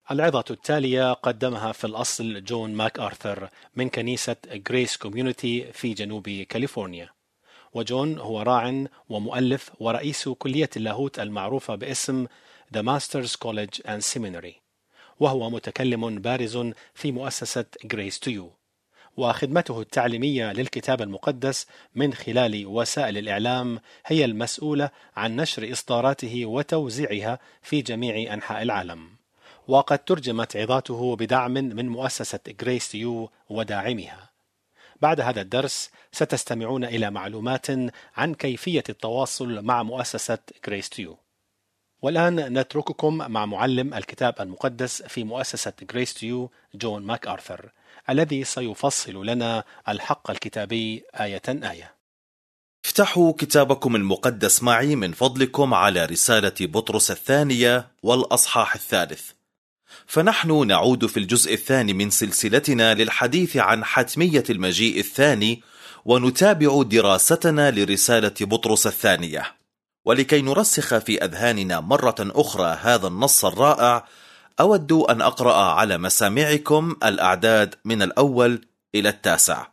العظة التالية قدمها في الأصل جون ماك آرثر من كنيسة غريس كوميونيتي في جنوب كاليفورنيا. وجون هو راع ومؤلف ورئيس كلية اللاهوت المعروفة باسم The Masters College and Seminary، وهو متكلم بارز في مؤسسة Grace to You، وخدمته التعليمية للكتاب المقدس من خلال وسائل الإعلام هي المسؤولة عن نشر إصداراته وتوزيعها في جميع أنحاء العالم. وقد ترجمت عظاته بدعم من مؤسسة Grace to You وداعمها. بعد هذا الدرس ستستمعون إلى معلومات عن كيفية التواصل مع مؤسسة Grace to You. والآن نترككم مع معلم الكتاب المقدس في مؤسسة Grace to You جون ماك آرثر، الذي سيفصل لنا الحق الكتابي آية آية. افتحوا كتابكم المقدس معي من فضلكم على رسالة بطرس الثانية والأصحاح الثالث. فنحن نعود في الجزء الثاني من سلسلتنا للحديث عن حتمية المجيء الثاني، ونتابع دراستنا لرسالة بطرس الثانية. ولكي نرسخ في أذهاننا مرة أخرى هذا النص الرائع، أود أن أقرأ على مسامعكم الأعداد من 1 إلى 9.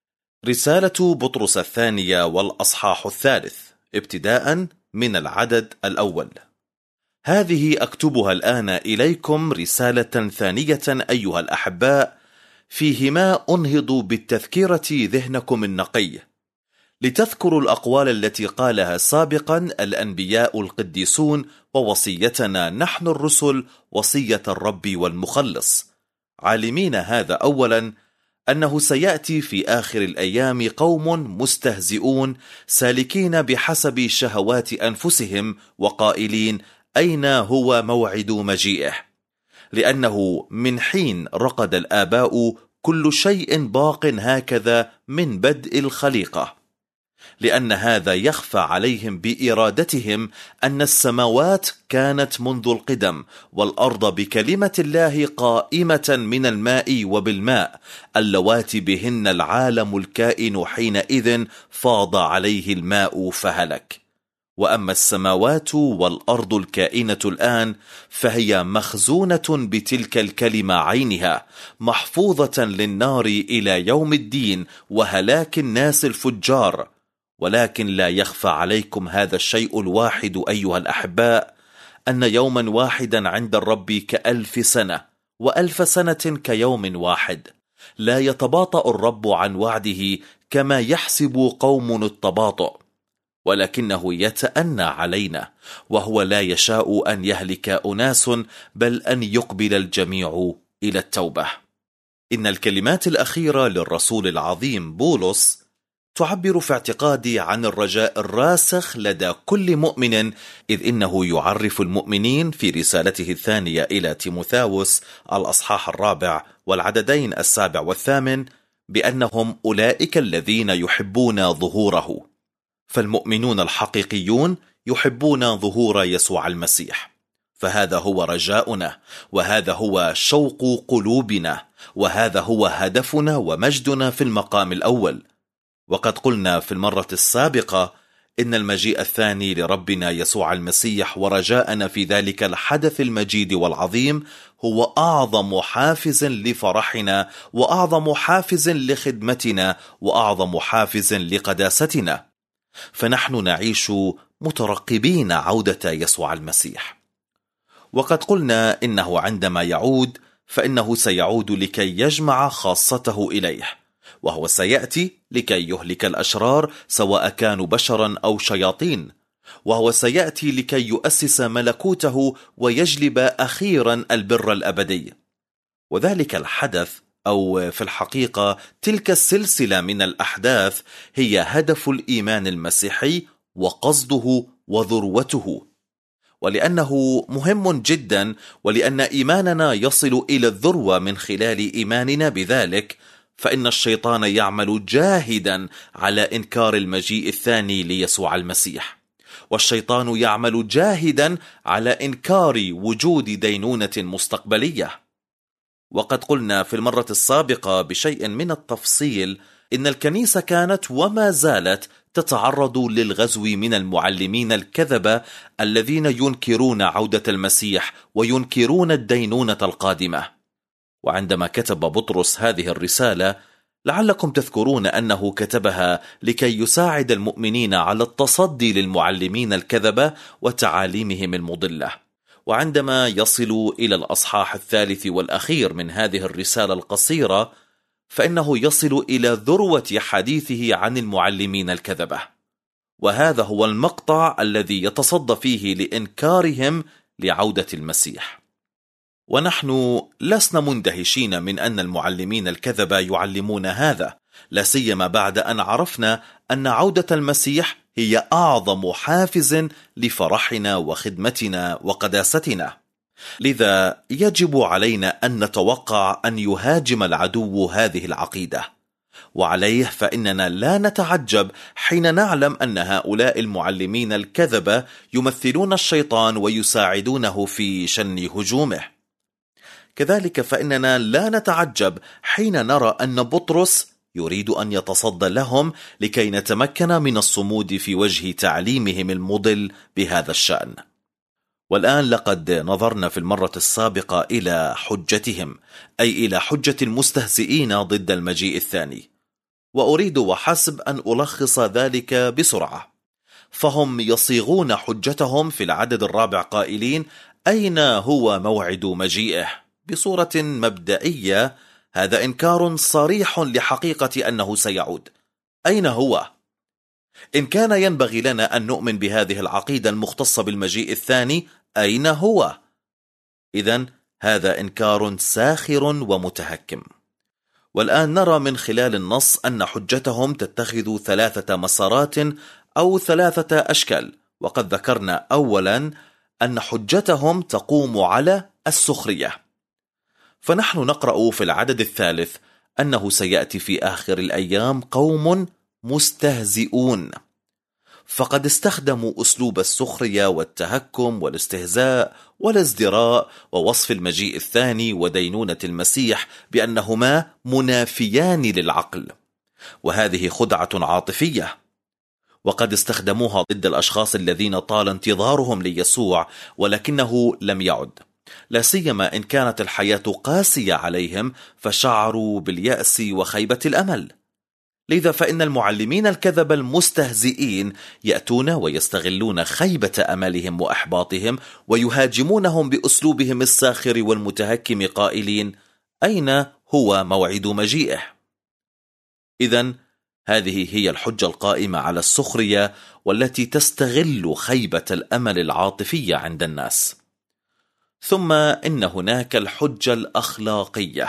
رسالة بطرس الثانية والأصحاح الثالث ابتداء من العدد 1. هذه أكتبها الآن إليكم رسالة ثانية أيها الأحباء، فيهما أنهض بالتذكرة ذهنكم النقي، لتذكروا الأقوال التي قالها سابقا الأنبياء القديسون، ووصيتنا نحن الرسل، وصية الرب والمخلص، عالمين هذا أولا أنه سيأتي في آخر الأيام قوم مستهزئون سالكين بحسب شهوات أنفسهم، وقائلين أين هو موعد مجيئه؟ لأنه من حين رقد الآباء كل شيء باق هكذا من بدء الخليقة، لأن هذا يخفى عليهم بإرادتهم أن السماوات كانت منذ القدم، والأرض بكلمة الله قائمة من الماء وبالماء، اللواتي بهن العالم الكائن حينئذ فاض عليه الماء فهلك. وأما السماوات والأرض الكائنة الآن فهي مخزونة بتلك الكلمة عينها، محفوظة للنار إلى يوم الدين وهلاك الناس الفجار. ولكن لا يخفى عليكم هذا الشيء الواحد أيها الأحباء، أن يوما واحدا عند الرب ك1000 سنة، و1000 سنة كيوم واحد. لا يتباطأ الرب عن وعده كما يحسب قوم التباطؤ، ولكنه يتأنى علينا، وهو لا يشاء أن يهلك أناس، بل أن يقبل الجميع إلى التوبة. إن الكلمات الأخيرة للرسول العظيم بولس تعبر في اعتقادي عن الرجاء الراسخ لدى كل مؤمن، إذ إنه يعرف المؤمنين في رسالته الثانية إلى تيموثاوس الأصحاح 4 والعددين 7 و8 بأنهم أولئك الذين يحبون ظهوره. فالمؤمنون الحقيقيون يحبون ظهور يسوع المسيح، فهذا هو رجاؤنا، وهذا هو شوق قلوبنا، وهذا هو هدفنا ومجدنا في المقام الأول. وقد قلنا في المرة السابقة إن المجيء الثاني لربنا يسوع المسيح ورجاءنا في ذلك الحدث المجيد والعظيم هو أعظم حافز لفرحنا، وأعظم حافز لخدمتنا، وأعظم حافز لقداستنا. فنحن نعيش مترقبين عودة يسوع المسيح. وقد قلنا إنه عندما يعود فإنه سيعود لكي يجمع خاصته إليه، وهو سيأتي لكي يهلك الأشرار سواء كانوا بشرا أو شياطين، وهو سيأتي لكي يؤسس ملكوته ويجلب أخيرا البر الأبدي. وذلك الحدث، أو في الحقيقة تلك السلسلة من الأحداث، هي هدف الإيمان المسيحي وقصده وذروته. ولأنه مهم جدا، ولأن إيماننا يصل إلى الذروة من خلال إيماننا بذلك، فإن الشيطان يعمل جاهدا على إنكار المجيء الثاني ليسوع المسيح، والشيطان يعمل جاهدا على إنكار وجود دينونة مستقبلية. وقد قلنا في المرة السابقة بشيء من التفصيل إن الكنيسة كانت وما زالت تتعرض للغزو من المعلمين الكذبة الذين ينكرون عودة المسيح وينكرون الدينونة القادمة. وعندما كتب بطرس هذه الرسالة، لعلكم تذكرون أنه كتبها لكي يساعد المؤمنين على التصدي للمعلمين الكذبة وتعاليمهم المضلة. وعندما يصل إلى الأصحاح 3 والأخير من هذه الرسالة القصيرة، فإنه يصل إلى ذروة حديثه عن المعلمين الكذبة، وهذا هو المقطع الذي يتصدى فيه لإنكارهم لعودة المسيح. ونحن لسنا مندهشين من أن المعلمين الكذبة يعلمون هذا، لا سيما بعد أن عرفنا أن عودة المسيح هي أعظم حافز لفرحنا وخدمتنا وقداستنا. لذا يجب علينا أن نتوقع أن يهاجم العدو هذه العقيدة، وعليه فإننا لا نتعجب حين نعلم أن هؤلاء المعلمين الكذبة يمثلون الشيطان ويساعدونه في شن هجومه. كذلك فإننا لا نتعجب حين نرى أن بطرس يريد أن يتصدى لهم لكي نتمكن من الصمود في وجه تعليمهم المضل بهذا الشأن. والآن لقد نظرنا في المرة السابقة إلى حجتهم، أي إلى حجة المستهزئين ضد المجيء الثاني، وأريد وحسب أن ألخص ذلك بسرعة. فهم يصيغون حجتهم في العدد 4 قائلين: أين هو موعد مجيئه؟ بصورة مبدئية هذا إنكار صريح لحقيقة أنه سيعود. أين هو؟ إن كان ينبغي لنا أن نؤمن بهذه العقيدة المختصة بالمجيء الثاني، أين هو؟ إذن هذا إنكار ساخر ومتهكم. والآن نرى من خلال النص أن حجتهم تتخذ 3 مسارات أو 3 أشكال. وقد ذكرنا أولا أن حجتهم تقوم على السخرية، فنحن نقرأ في العدد 3 أنه سيأتي في آخر الأيام قوم مستهزئون، فقد استخدموا أسلوب السخرية والتهكم والاستهزاء والازدراء ووصف المجيء الثاني ودينونة المسيح بأنهما منافيان للعقل، وهذه خدعة عاطفية، وقد استخدموها ضد الأشخاص الذين طال انتظارهم ليسوع ولكنه لم يعد، لا سيما إن كانت الحياة قاسية عليهم فشعروا باليأس وخيبة الأمل. لذا فإن المعلمين الكذبة المستهزئين يأتون ويستغلون خيبة أملهم وإحباطهم ويهاجمونهم بأسلوبهم الساخر والمتهكم قائلين: أين هو موعد مجيئه؟ إذن هذه هي الحجة القائمة على السخرية والتي تستغل خيبة الأمل العاطفية عند الناس. ثم إن هناك الحجة الأخلاقية،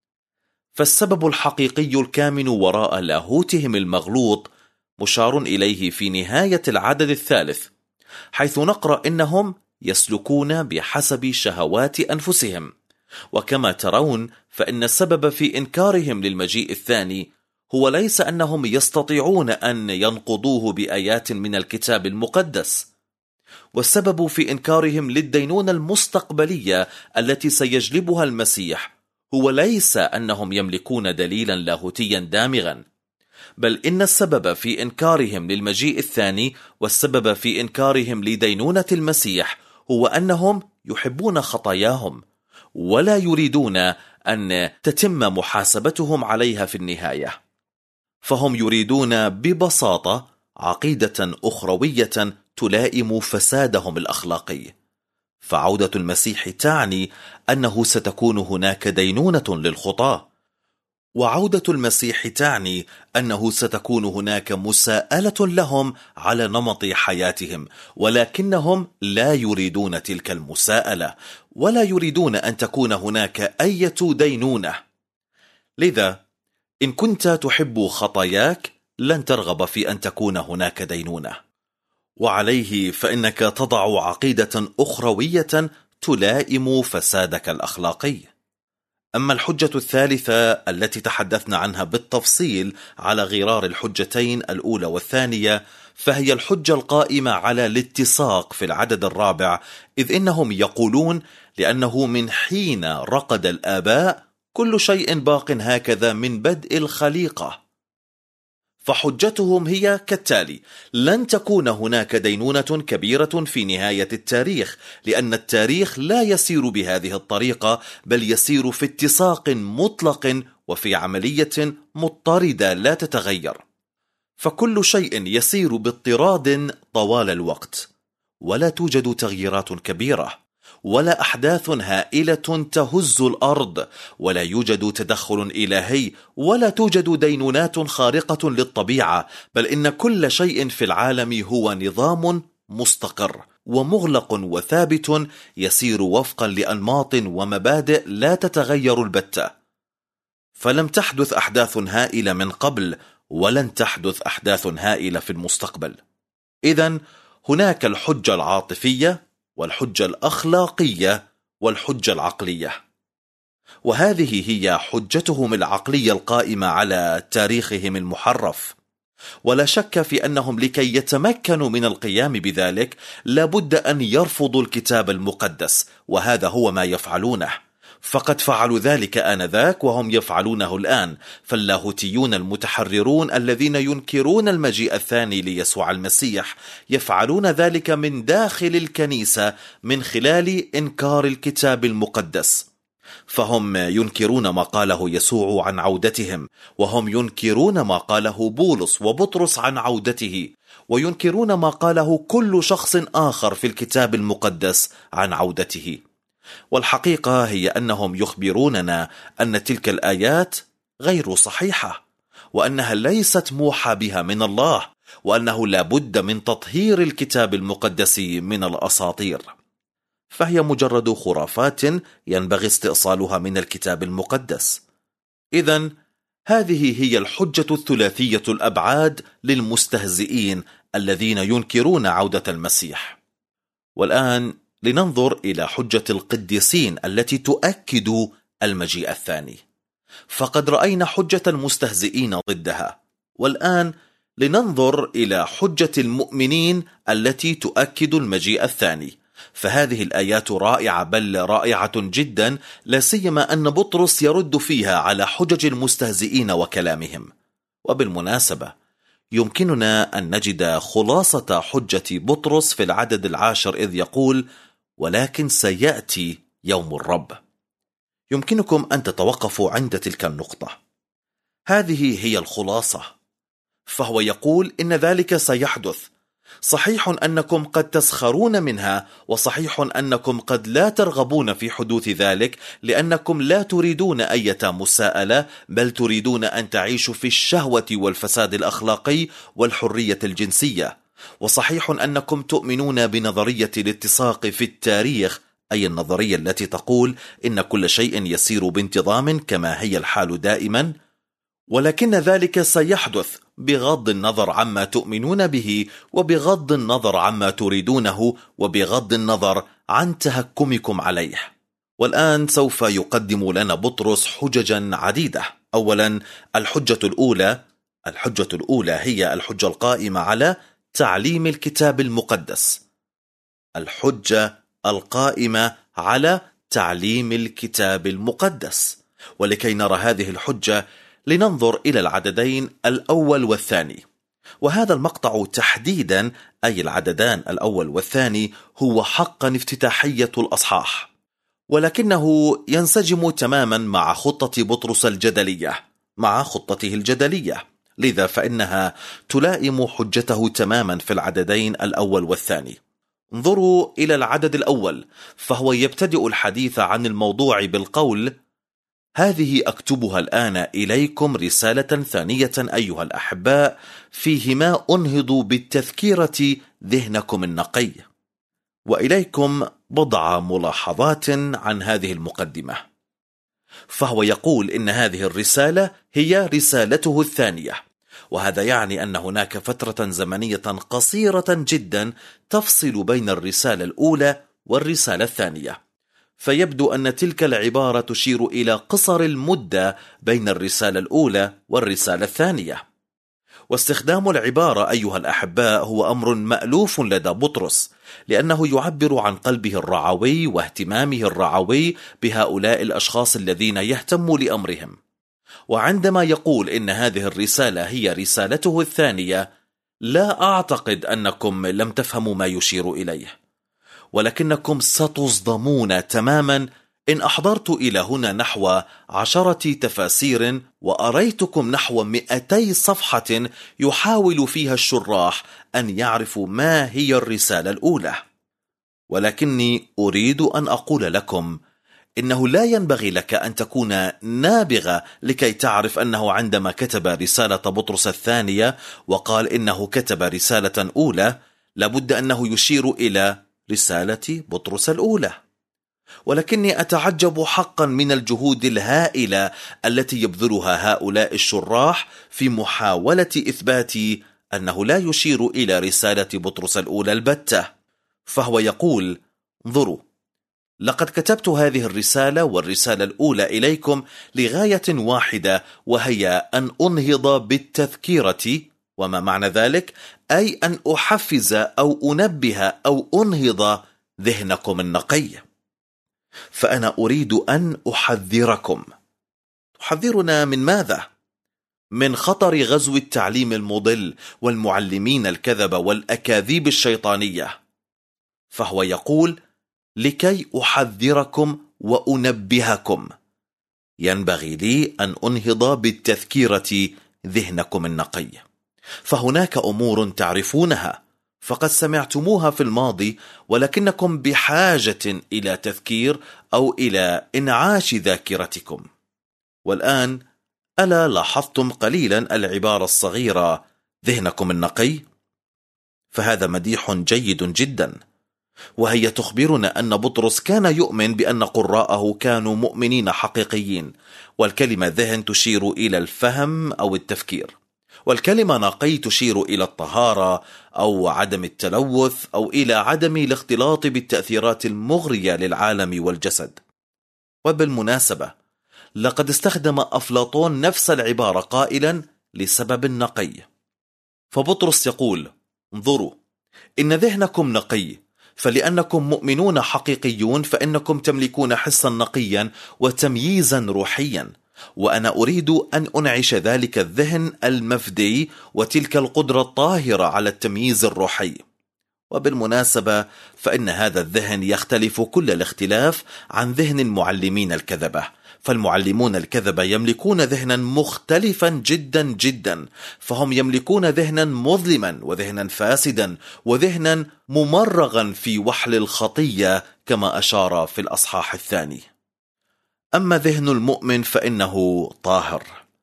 فالسبب الحقيقي الكامن وراء لاهوتهم المغلوط مشار إليه في نهاية العدد 3، حيث نقرأ إنهم يسلكون بحسب شهوات أنفسهم. وكما ترون فإن السبب في إنكارهم للمجيء الثاني هو ليس أنهم يستطيعون أن ينقضوه بآيات من الكتاب المقدس، والسبب في إنكارهم للدينونة المستقبلية التي سيجلبها المسيح هو ليس أنهم يملكون دليلا لاهوتيا دامغا، بل إن السبب في إنكارهم للمجيء الثاني والسبب في إنكارهم لدينونة المسيح هو أنهم يحبون خطاياهم ولا يريدون أن تتم محاسبتهم عليها في النهاية. فهم يريدون ببساطة عقيدة أخروية تلائم فسادهم الأخلاقي. فعودة المسيح تعني أنه ستكون هناك دينونة للخطاة، وعودة المسيح تعني أنه ستكون هناك مساءلة لهم على نمط حياتهم، ولكنهم لا يريدون تلك المساءلة ولا يريدون أن تكون هناك أي دينونة. لذا إن كنت تحب خطاياك لن ترغب في أن تكون هناك دينونة، وعليه فإنك تضع عقيدة أخروية تلائم فسادك الأخلاقي. أما الحجة الثالثة التي تحدثنا عنها بالتفصيل على غرار الحجتين الأولى والثانية، فهي الحجة القائمة على الاتساق في العدد 4، إذ إنهم يقولون: لأنه من حين رقد الآباء كل شيء باق هكذا من بدء الخليقة. فحجتهم هي كالتالي: لن تكون هناك دينونة كبيرة في نهاية التاريخ، لأن التاريخ لا يسير بهذه الطريقة، بل يسير في اتساق مطلق وفي عملية مضطردة لا تتغير. فكل شيء يسير باضطراد طوال الوقت، ولا توجد تغييرات كبيرة، ولا أحداث هائلة تهز الأرض، ولا يوجد تدخل إلهي، ولا توجد دينونات خارقة للطبيعة، بل إن كل شيء في العالم هو نظام مستقر ومغلق وثابت يسير وفقا لأنماط ومبادئ لا تتغير البتة. فلم تحدث أحداث هائلة من قبل، ولن تحدث أحداث هائلة في المستقبل. إذن هناك الحجة العاطفية والحجة الأخلاقية والحجة العقلية، وهذه هي حجتهم العقلية القائمة على تاريخهم المحرف. ولا شك في أنهم لكي يتمكنوا من القيام بذلك لابد أن يرفضوا الكتاب المقدس، وهذا هو ما يفعلونه. فقد فعلوا ذلك آنذاك وهم يفعلونه الآن. فاللاهوتيون المتحررون الذين ينكرون المجيء الثاني ليسوع المسيح يفعلون ذلك من داخل الكنيسة من خلال إنكار الكتاب المقدس. فهم ينكرون ما قاله يسوع عن عودتهم، وهم ينكرون ما قاله بولس وبطرس عن عودته، وينكرون ما قاله كل شخص آخر في الكتاب المقدس عن عودته. والحقيقة هي أنهم يخبروننا أن تلك الآيات غير صحيحة، وأنها ليست موحى بها من الله، وأنه لا بد من تطهير الكتاب المقدس من الأساطير. فهي مجرد خرافات ينبغي استئصالها من الكتاب المقدس. إذن هذه هي الحجة الثلاثية الأبعاد للمستهزئين الذين ينكرون عودة المسيح. والآن لننظر إلى حجة القديسين التي تؤكد المجيء الثاني. فقد رأينا حجة المستهزئين ضدها، والآن لننظر إلى حجة المؤمنين التي تؤكد المجيء الثاني. فهذه الآيات رائعة، بل رائعة جدا، لا سيما أن بطرس يرد فيها على حجج المستهزئين وكلامهم. وبالمناسبة يمكننا أن نجد خلاصة حجة بطرس في العدد 10 إذ يقول: ولكن سيأتي يوم الرب. يمكنكم أن تتوقفوا عند تلك النقطة. هذه هي الخلاصة. فهو يقول إن ذلك سيحدث. صحيح أنكم قد تسخرون منها، وصحيح أنكم قد لا ترغبون في حدوث ذلك، لأنكم لا تريدون أي مساءلة، بل تريدون أن تعيشوا في الشهوة والفساد الأخلاقي والحرية الجنسية. وصحيح أنكم تؤمنون بنظرية الاتساق في التاريخ، أي النظرية التي تقول إن كل شيء يسير بانتظام كما هي الحال دائما، ولكن ذلك سيحدث بغض النظر عما تؤمنون به، وبغض النظر عما تريدونه، وبغض النظر عن تهكمكم عليه. والآن سوف يقدم لنا بطرس حججا عديدة. أولا، الحجة الأولى هي الحجة القائمة على تعليم الكتاب المقدس. الحجة القائمة على تعليم الكتاب المقدس. ولكي نرى هذه الحجة لننظر إلى العددين الأول والثاني. وهذا المقطع تحديدا، أي العددان الأول والثاني، هو حقا افتتاحية الأصحاح، ولكنه ينسجم تماما مع خطة بطرس الجدلية، مع خطته الجدلية. لذا فإنها تلائم حجته تماما في العددين الأول والثاني. انظروا إلى العدد الأول، فهو يبتدئ الحديث عن الموضوع بالقول: هذه أكتبها الآن إليكم رسالة ثانية أيها الأحباء، فيهما أنهض بالتذكيرة ذهنكم النقي. وإليكم بضع ملاحظات عن هذه المقدمة. فهو يقول إن هذه الرسالة هي رسالته الثانية، وهذا يعني أن هناك فترة زمنية قصيرة جدا تفصل بين الرسالة الأولى والرسالة الثانية. فيبدو أن تلك العبارة تشير إلى قصر المدة بين الرسالة الأولى والرسالة الثانية. واستخدام العبارة أيها الأحباء هو أمر مألوف لدى بطرس، لأنه يعبر عن قلبه الرعوي واهتمامه الرعوي بهؤلاء الأشخاص الذين يهتم لأمرهم. وعندما يقول إن هذه الرسالة هي رسالته الثانية، لا أعتقد أنكم لم تفهموا ما يشير إليه، ولكنكم ستصدمون تماما إن أحضرت إلى هنا نحو 10 تفاسير وأريتكم نحو 200 صفحة يحاول فيها الشراح أن يعرفوا ما هي الرسالة الأولى. ولكني أريد أن أقول لكم إنه لا ينبغي لك أن تكون نابغة لكي تعرف أنه عندما كتب رسالة بطرس الثانية وقال إنه كتب رسالة أولى، لابد أنه يشير إلى رسالة بطرس الأولى. ولكني أتعجب حقا من الجهود الهائلة التي يبذلها هؤلاء الشراح في محاولة إثبات أنه لا يشير إلى رسالة بطرس الأولى البتة. فهو يقول: انظروا، لقد كتبت هذه الرسالة والرسالة الأولى إليكم لغاية واحدة، وهي أن أنهض بالتذكيرة. وما معنى ذلك؟ أي أن أحفز أو أنبه أو أنهض ذهنكم النقي. فأنا أريد أن أحذركم. تحذرنا من ماذا؟ من خطر غزو التعليم المضل والمعلمين الكذبة والأكاذيب الشيطانية. فهو يقول: لكي أحذركم وأنبهكم، ينبغي لي أن أنهض بالتذكيرة ذهنكم النقي. فهناك أمور تعرفونها، فقد سمعتموها في الماضي، ولكنكم بحاجة إلى تذكير أو إلى إنعاش ذاكرتكم. والآن ألا لاحظتم قليلا العبارة الصغيرة ذهنكم النقي؟ فهذا مديح جيد جدا، وهي تخبرنا أن بطرس كان يؤمن بأن قراءه كانوا مؤمنين حقيقيين، والكلمة ذهن تشير إلى الفهم أو التفكير، والكلمة نقي تشير إلى الطهارة أو عدم التلوث أو إلى عدم الاختلاط بالتأثيرات المغرية للعالم والجسد. وبالمناسبة لقد استخدم أفلاطون نفس العبارة قائلا لسبب نقي. فبطرس يقول: انظروا، إن ذهنكم نقي، فلأنكم مؤمنون حقيقيون فإنكم تملكون حسا نقيا وتمييزا روحيا، وأنا أريد أن أنعش ذلك الذهن المفدي وتلك القدرة الطاهرة على التمييز الروحي. وبالمناسبة فإن هذا الذهن يختلف كل الاختلاف عن ذهن المعلمين الكذبة، فالمعلمون الكذبة يملكون ذهنا مختلفا جدا جدا، فهم يملكون ذهنا مظلما وذهنا فاسدا وذهنا ممرغا في وحل الخطية كما أشار في الأصحاح الثاني. أما ذهن المؤمن فإنه طاهر،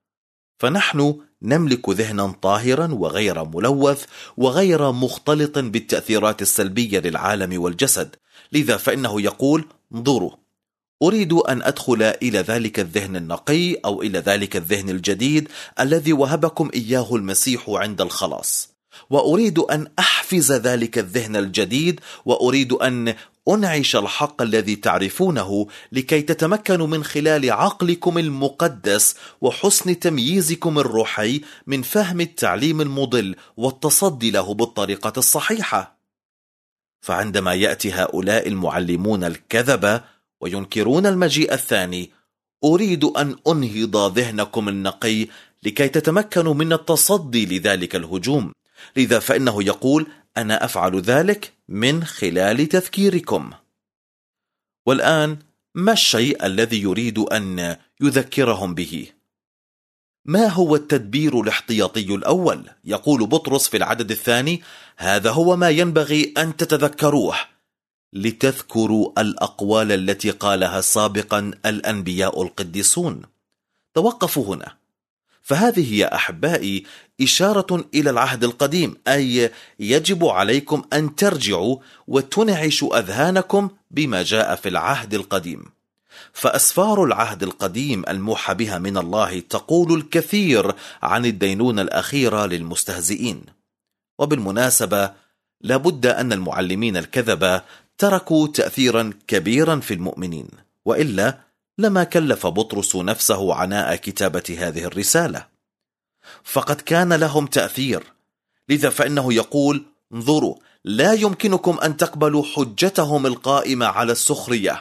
فنحن نملك ذهنا طاهرا وغير ملوث وغير مختلط بالتأثيرات السلبية للعالم والجسد. لذا فإنه يقول: انظروا، أريد أن أدخل إلى ذلك الذهن النقي أو إلى ذلك الذهن الجديد الذي وهبكم إياه المسيح عند الخلاص، وأريد أن أحفز ذلك الذهن الجديد، وأريد أن أنعش الحق الذي تعرفونه لكي تتمكنوا من خلال عقلكم المقدس وحسن تمييزكم الروحي من فهم التعليم المضل والتصدي له بالطريقة الصحيحة. فعندما يأتي هؤلاء المعلمون الكذبة وينكرون المجيء الثاني، أريد أن أنهض ذهنكم النقي لكي تتمكنوا من التصدي لذلك الهجوم. لذا فإنه يقول: أنا أفعل ذلك من خلال تذكيركم. والآن ما الشيء الذي يريد أن يذكرهم به؟ ما هو التدبير الاحتياطي الأول؟ يقول بطرس في العدد الثاني: هذا هو ما ينبغي أن تتذكروه، لتذكروا الأقوال التي قالها سابقا الأنبياء القديسون. توقفوا هنا، فهذه يا أحبائي إشارة إلى العهد القديم، أي يجب عليكم أن ترجعوا وتنعشوا أذهانكم بما جاء في العهد القديم. فأسفار العهد القديم الموحى بها من الله تقول الكثير عن الدينونة الأخيرة للمستهزئين. وبالمناسبة لابد أن المعلمين الكذبة تركوا تأثيرا كبيرا في المؤمنين، وإلا لما كلف بطرس نفسه عناء كتابة هذه الرسالة، فقد كان لهم تأثير. لذا فإنه يقول: انظروا، لا يمكنكم أن تقبلوا حجتهم القائمة على السخرية،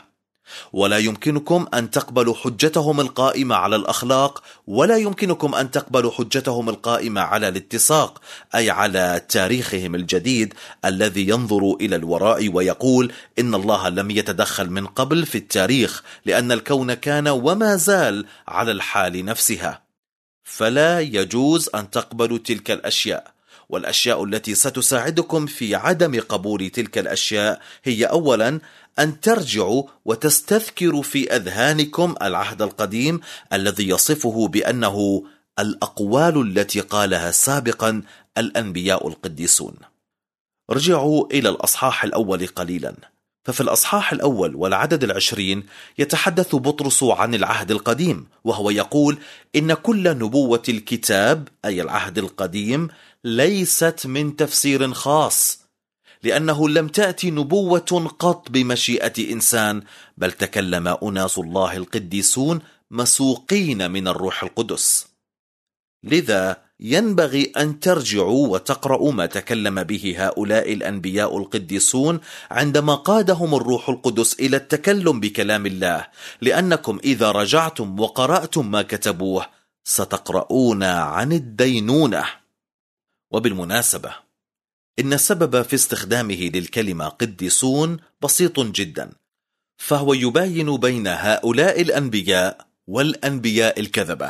ولا يمكنكم أن تقبلوا حجتهم القائمة على الأخلاق، ولا يمكنكم أن تقبلوا حجتهم القائمة على الاتساق، أي على تاريخهم الجديد الذي ينظر إلى الوراء ويقول إن الله لم يتدخل من قبل في التاريخ لأن الكون كان وما زال على الحال نفسها. فلا يجوز أن تقبلوا تلك الأشياء. والأشياء التي ستساعدكم في عدم قبول تلك الأشياء هي أولا أن ترجعوا وتستذكروا في أذهانكم العهد القديم الذي يصفه بأنه الأقوال التي قالها سابقا الأنبياء القديسون. رجعوا إلى الأصحاح الأول قليلا، ففي الأصحاح الأول والعدد 20 يتحدث بطرس عن العهد القديم، وهو يقول إن كل نبوة الكتاب أي العهد القديم ليست من تفسير خاص، لأنه لم تأتي نبوة قط بمشيئة إنسان، بل تكلم أناس الله القديسون مسوقين من الروح القدس. لذا ينبغي أن ترجعوا وتقرأوا ما تكلم به هؤلاء الأنبياء القديسون عندما قادهم الروح القدس إلى التكلم بكلام الله، لأنكم إذا رجعتم وقرأتم ما كتبوه ستقرؤون عن الدينونة. وبالمناسبة إن السبب في استخدامه للكلمة قديسون بسيط جدا، فهو يباين بين هؤلاء الأنبياء والأنبياء الكذبة.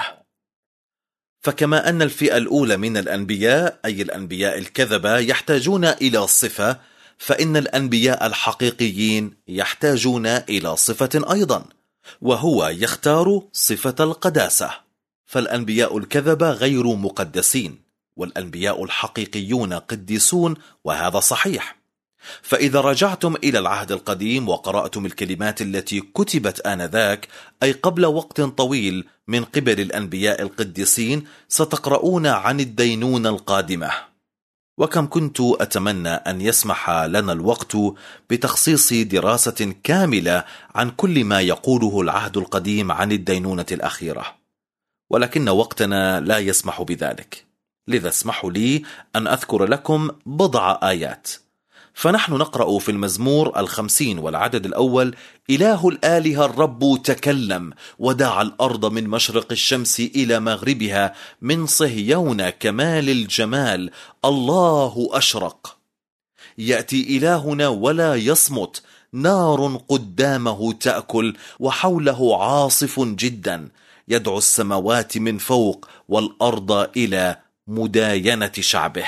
فكما أن الفئة الأولى من الأنبياء أي الأنبياء الكذبة يحتاجون إلى صفة، فإن الأنبياء الحقيقيين يحتاجون إلى صفة أيضا، وهو يختار صفة القداسة. فالأنبياء الكذبة غير مقدسين، والأنبياء الحقيقيون قديسون، وهذا صحيح. فإذا رجعتم إلى العهد القديم وقرأتم الكلمات التي كتبت آنذاك أي قبل وقت طويل من قبل الأنبياء القديسين ستقرؤون عن الدينونة القادمة. وكم كنت أتمنى أن يسمح لنا الوقت بتخصيص دراسة كاملة عن كل ما يقوله العهد القديم عن الدينونة الأخيرة، ولكن وقتنا لا يسمح بذلك. لذا اسمحوا لي أن أذكر لكم بضع آيات. فنحن نقرأ في المزمور 50 والعدد الأول: إله الآلهة الرب تكلم، ودعا الأرض من مشرق الشمس إلى مغربها، من صهيون كمال الجمال الله أشرق. يأتي إلهنا ولا يصمت، نار قدامه تأكل، وحوله عاصف جدا، يدعو السماوات من فوق والأرض إلى مداينة شعبه.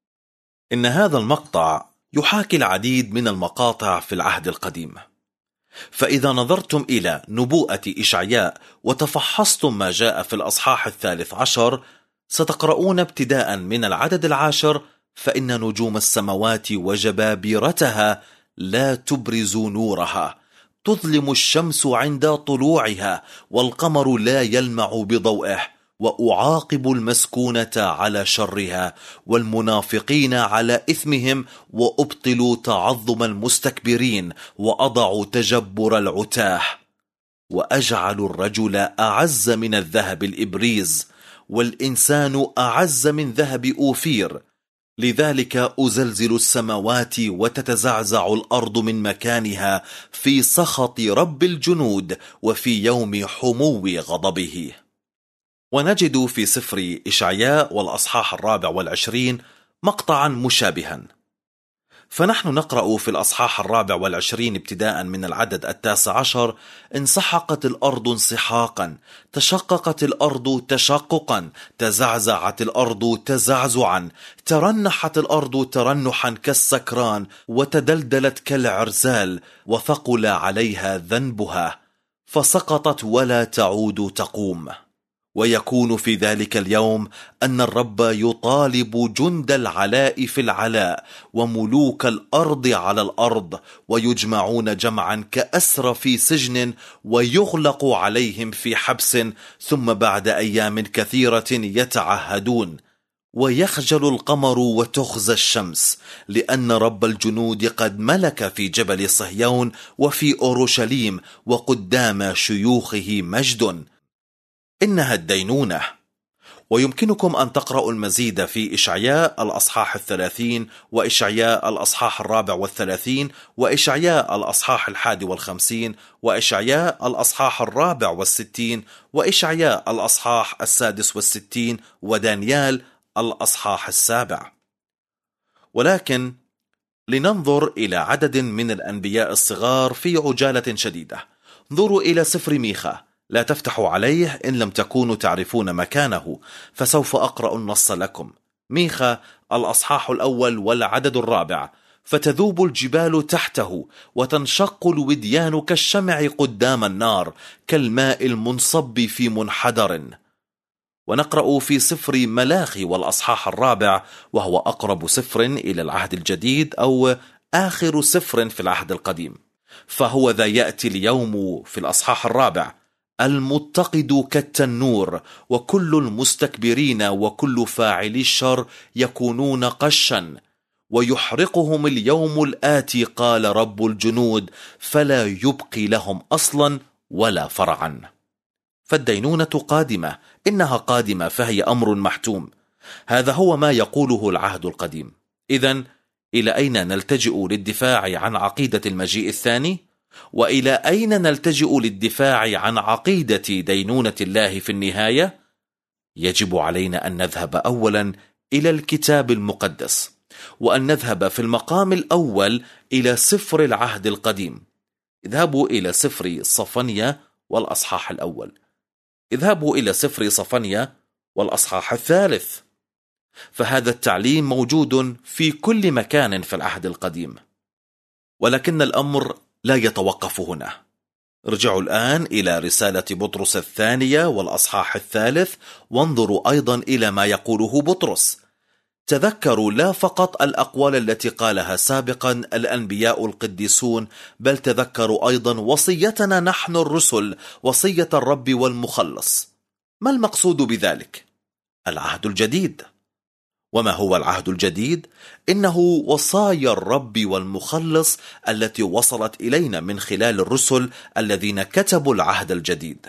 إن هذا المقطع يحاكي العديد من المقاطع في العهد القديم. فإذا نظرتم إلى نبوءة إشعياء وتفحصتم ما جاء في الأصحاح 13 ستقرؤون ابتداء من العدد 10: فإن نجوم السماوات وجبابرتها لا تبرز نورها، تظلم الشمس عند طلوعها، والقمر لا يلمع بضوئه، وأعاقب المسكونة على شرها، والمنافقين على إثمهم، وأبطل تعظم المستكبرين، وأضع تجبر العتاه، وأجعل الرجل أعز من الذهب الإبريز، والإنسان أعز من ذهب أوفير. لذلك أزلزل السماوات وتتزعزع الأرض من مكانها في سخط رب الجنود وفي يوم حمو غضبه. ونجد في سفر إشعياء والأصحاح 24 مقطعا مشابها. فنحن نقرأ في الأصحاح 24 ابتداء من العدد 19: انسحقت الأرض انسحاقا، تشققت الأرض تشققا، تزعزعت الأرض تزعزعا، ترنحت الأرض ترنحا كالسكران، وتدلدلت كالعرزال، وثقل عليها ذنبها، فسقطت ولا تعود تقوم. ويكون في ذلك اليوم أن الرب يطالب جند العلاء في العلاء، وملوك الأرض على الأرض، ويجمعون جمعا كأسر في سجن، ويغلق عليهم في حبس، ثم بعد أيام كثيرة يتعهدون. ويخجل القمر وتخزى الشمس، لأن رب الجنود قد ملك في جبل صهيون وفي أورشليم، وقدام شيوخه مجد. إنها الدينونة. ويمكنكم أن تقرأوا المزيد في إشعياء الأصحاح 30 وإشعياء الأصحاح 34 وإشعياء الأصحاح 51 وإشعياء الأصحاح 64 وإشعياء الأصحاح 66 ودانيال الأصحاح 7. ولكن لننظر إلى عدد من الأنبياء الصغار في عجالة شديدة. انظروا إلى سفر ميخا، لا تفتحوا عليه إن لم تكونوا تعرفون مكانه، فسوف أقرأ النص لكم. ميخا الأصحاح 1 والعدد 4: فتذوب الجبال تحته وتنشق الوديان كالشمع قدام النار كالماء المنصب في منحدر. ونقرأ في سفر ملاخي والأصحاح 4، وهو أقرب سفر إلى العهد الجديد أو آخر سفر في العهد القديم. فهو ذا يأتي اليوم في الأصحاح 4: المتقد كالتنور وكل المستكبرين وكل فاعلي الشر يكونون قشا، ويحرقهم اليوم الآتي قال رب الجنود، فلا يبقي لهم أصلا ولا فرعا. فالدينونة قادمة، إنها قادمة، فهي أمر محتوم. هذا هو ما يقوله العهد القديم. إذن إلى أين نلتجئ للدفاع عن عقيدة المجيء الثاني؟ وإلى أين نلتجئ للدفاع عن عقيدة دينونة الله في النهاية؟ يجب علينا أن نذهب أولا إلى الكتاب المقدس، وأن نذهب في المقام الأول إلى سفر العهد القديم. اذهبوا إلى سفر صفنيا والأصحاح 1. اذهبوا إلى سفر صفنيا والأصحاح 3. فهذا التعليم موجود في كل مكان في العهد القديم. ولكن الأمر لا يتوقف هنا. ارجعوا الآن إلى رسالة بطرس 2 والأصحاح 3، وانظروا أيضا إلى ما يقوله بطرس. تذكروا لا فقط الأقوال التي قالها سابقا الأنبياء القديسون، بل تذكروا أيضا وصيتنا نحن الرسل، وصية الرب والمخلص. ما المقصود بذلك؟ العهد الجديد. وما هو العهد الجديد؟ إنه وصايا الرب والمخلص التي وصلت إلينا من خلال الرسل الذين كتبوا العهد الجديد.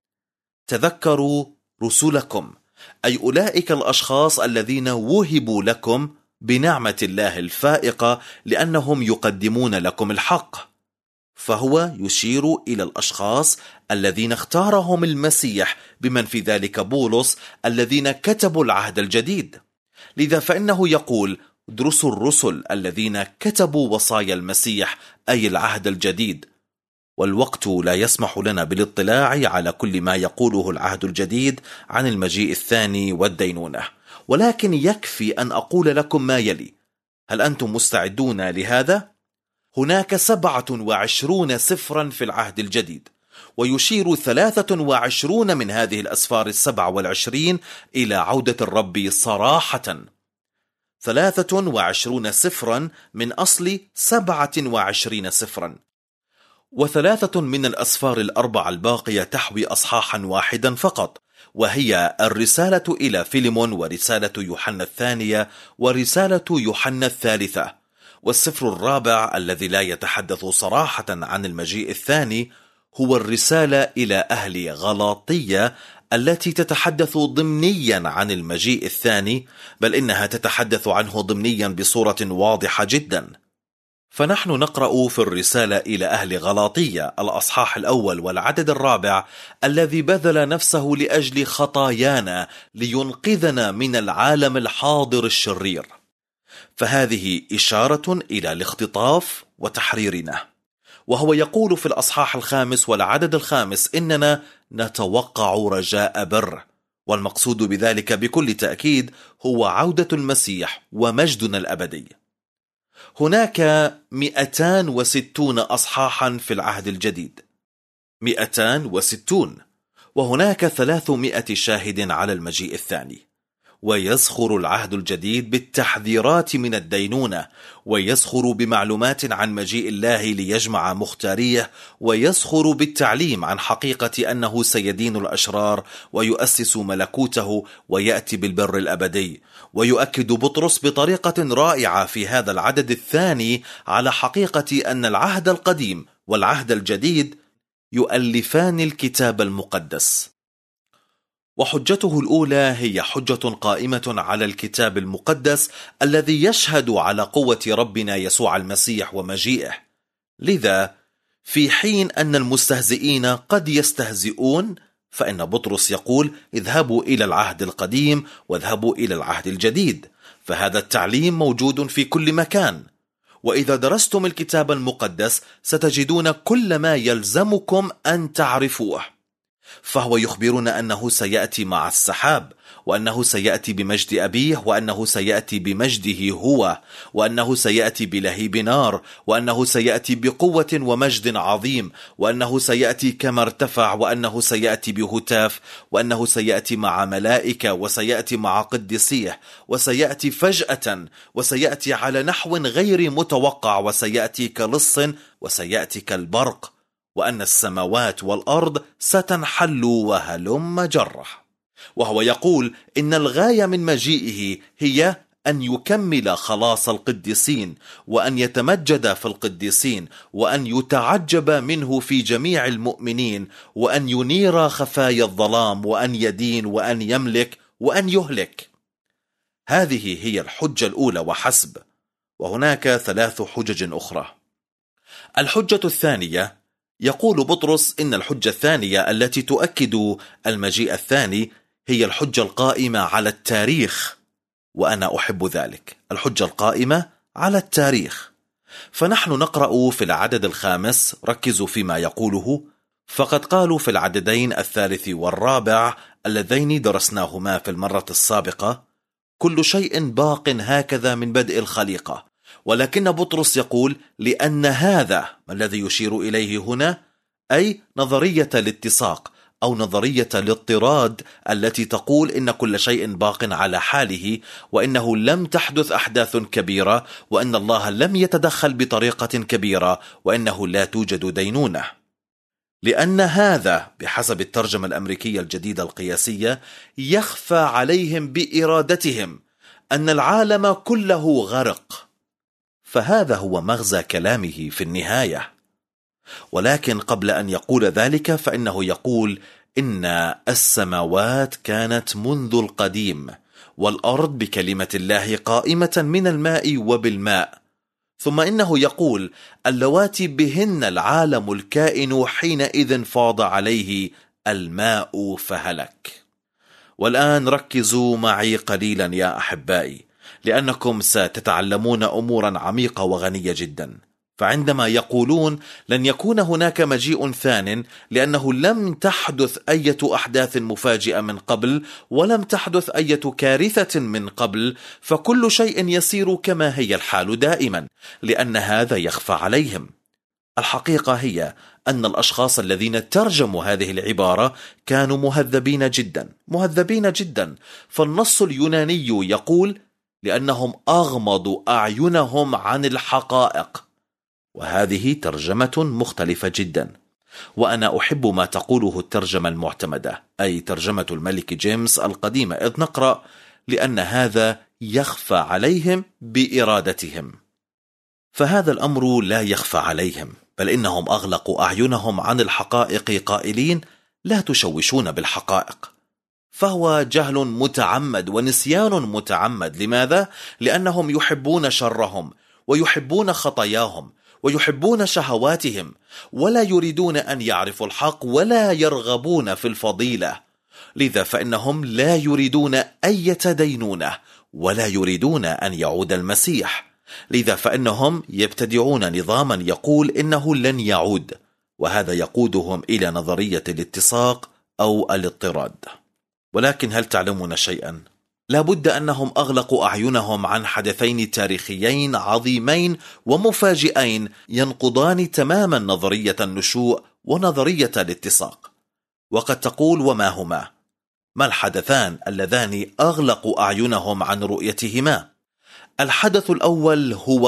تذكروا رسلكم، أي أولئك الأشخاص الذين وهبوا لكم بنعمة الله الفائقة لأنهم يقدمون لكم الحق. فهو يشير إلى الأشخاص الذين اختارهم المسيح، بمن في ذلك بولس، الذين كتبوا العهد الجديد. لذا فإنه يقول: ادرسوا الرسل الذين كتبوا وصايا المسيح، أي العهد الجديد. والوقت لا يسمح لنا بالاطلاع على كل ما يقوله العهد الجديد عن المجيء الثاني والدينونة، ولكن يكفي أن أقول لكم ما يلي. هل أنتم مستعدون لهذا؟ هناك 27 سفرا في العهد الجديد، ويشير 23 من هذه الأسفار 27 إلى عودة الرب صراحة. 23 سفرا من أصل 27 سفرا، و3 من الأسفار 4 الباقية تحوي أصحاحا واحدا فقط، وهي الرسالة إلى فيليمون، ورسالة يوحنا 2، ورسالة يوحنا 3. والسفر الرابع الذي لا يتحدث صراحة عن المجيء الثاني هو الرسالة إلى أهل غلاطية، التي تتحدث ضمنيا عن المجيء الثاني، بل إنها تتحدث عنه ضمنيا بصورة واضحة جدا. فنحن نقرأ في الرسالة إلى أهل غلاطية الأصحاح 1 والعدد 4: الذي بذل نفسه لأجل خطايانا لينقذنا من العالم الحاضر الشرير. فهذه إشارة إلى الاختطاف وتحريرنا. وهو يقول في الأصحاح 5 والعدد 5: إننا نتوقع رجاء بر. والمقصود بذلك بكل تأكيد هو عودة المسيح ومجدنا الأبدي. هناك 260 أصحاحا في العهد الجديد، 260، وهناك 300 شاهد على المجيء الثاني. ويزخر العهد الجديد بالتحذيرات من الدينونة، ويزخر بمعلومات عن مجيء الله ليجمع مختاريه، ويزخر بالتعليم عن حقيقة أنه سيدين الأشرار ويؤسس ملكوته ويأتي بالبر الأبدي. ويؤكد بطرس بطريقة رائعة في هذا العدد الثاني على حقيقة أن العهد القديم والعهد الجديد يؤلفان الكتاب المقدس. وحجته الأولى هي حجة قائمة على الكتاب المقدس الذي يشهد على قوة ربنا يسوع المسيح ومجيئه. لذا في حين أن المستهزئين قد يستهزئون، فإن بطرس يقول: اذهبوا إلى العهد القديم واذهبوا إلى العهد الجديد، فهذا التعليم موجود في كل مكان. وإذا درستم الكتاب المقدس ستجدون كل ما يلزمكم أن تعرفوه. فهو يخبرنا أنه سيأتي مع السحاب، وأنه سيأتي بمجد أبيه، وأنه سيأتي بمجده هو، وأنه سيأتي بلهيب نار، وأنه سيأتي بقوة ومجد عظيم، وأنه سيأتي كما ارتفع، وأنه سيأتي بهتاف، وأنه سيأتي مع ملائكة، وسيأتي مع قدسيه، وسيأتي فجأة، وسيأتي على نحو غير متوقع، وسيأتي كلص، وسيأتي كالبرق، وأن السماوات والأرض ستنحل وهلم جره. وهو يقول إن الغاية من مجيئه هي أن يكمل خلاص القديسين، وأن يتمجد في القديسين، وأن يتعجب منه في جميع المؤمنين، وأن ينير خفايا الظلام، وأن يدين، وأن يملك، وأن يهلك. هذه هي الحجة الأولى وحسب، وهناك 3 حجج أخرى. الحجة الثانية، يقول بطرس إن الحجة الثانية التي تؤكد المجيء الثاني هي الحجة القائمة على التاريخ، وأنا أحب ذلك، الحجة القائمة على التاريخ. فنحن نقرأ في العدد 5، ركزوا فيما يقوله: فقد قالوا في العددين 3 و4 اللذين درسناهما في المرة السابقة: كل شيء باق هكذا من بدء الخليقة. ولكن بطرس يقول: لأن هذا ما الذي يشير إليه هنا، أي نظرية الاتساق أو نظرية الاضطراد التي تقول إن كل شيء باق على حاله، وإنه لم تحدث أحداث كبيرة، وأن الله لم يتدخل بطريقة كبيرة، وإنه لا توجد دينونة. لأن هذا بحسب الترجمة الأمريكية الجديدة القياسية يخفى عليهم بإرادتهم أن العالم كله غرق. فهذا هو مغزى كلامه في النهاية. ولكن قبل أن يقول ذلك فإنه يقول إن السماوات كانت منذ القديم، والأرض بكلمة الله قائمة من الماء وبالماء. ثم إنه يقول: اللواتي بهن العالم الكائن حينئذ فاض عليه الماء فهلك. والآن ركزوا معي قليلا يا أحبائي، لأنكم ستتعلمون أمورا عميقة وغنية جدا. فعندما يقولون لن يكون هناك مجيء ثان لأنه لم تحدث أي أحداث مفاجئة من قبل، ولم تحدث أي كارثة من قبل، فكل شيء يسير كما هي الحال دائما، لأن هذا يخفى عليهم. الحقيقة هي أن الأشخاص الذين ترجموا هذه العبارة كانوا مهذبين جدا. فالنص اليوناني يقول: لأنهم أغمضوا أعينهم عن الحقائق. وهذه ترجمة مختلفة جدا، وأنا أحب ما تقوله الترجمة المعتمدة، أي ترجمة الملك جيمس القديمة، إذ نقرأ: لأن هذا يخفى عليهم بإرادتهم. فهذا الأمر لا يخفى عليهم، بل إنهم أغلقوا أعينهم عن الحقائق قائلين: لا تشوشون بالحقائق. فهو جهل متعمد ونسيان متعمد. لماذا؟ لأنهم يحبون شرهم، ويحبون خطاياهم، ويحبون شهواتهم، ولا يريدون أن يعرفوا الحق، ولا يرغبون في الفضيلة. لذا فإنهم لا يريدون أي دينونة، ولا يريدون أن يعود المسيح. لذا فإنهم يبتدعون نظاما يقول إنه لن يعود، وهذا يقودهم إلى نظرية الاتساق أو الاضطراد. ولكن هل تعلمون شيئا؟ لابد أنهم أغلقوا أعينهم عن حدثين تاريخيين عظيمين ومفاجئين ينقضان تماما نظرية النشوء ونظرية الاتساق. وقد تقول: وما هما؟ ما الحدثان اللذان أغلقوا أعينهم عن رؤيتهما؟ الحدث الأول هو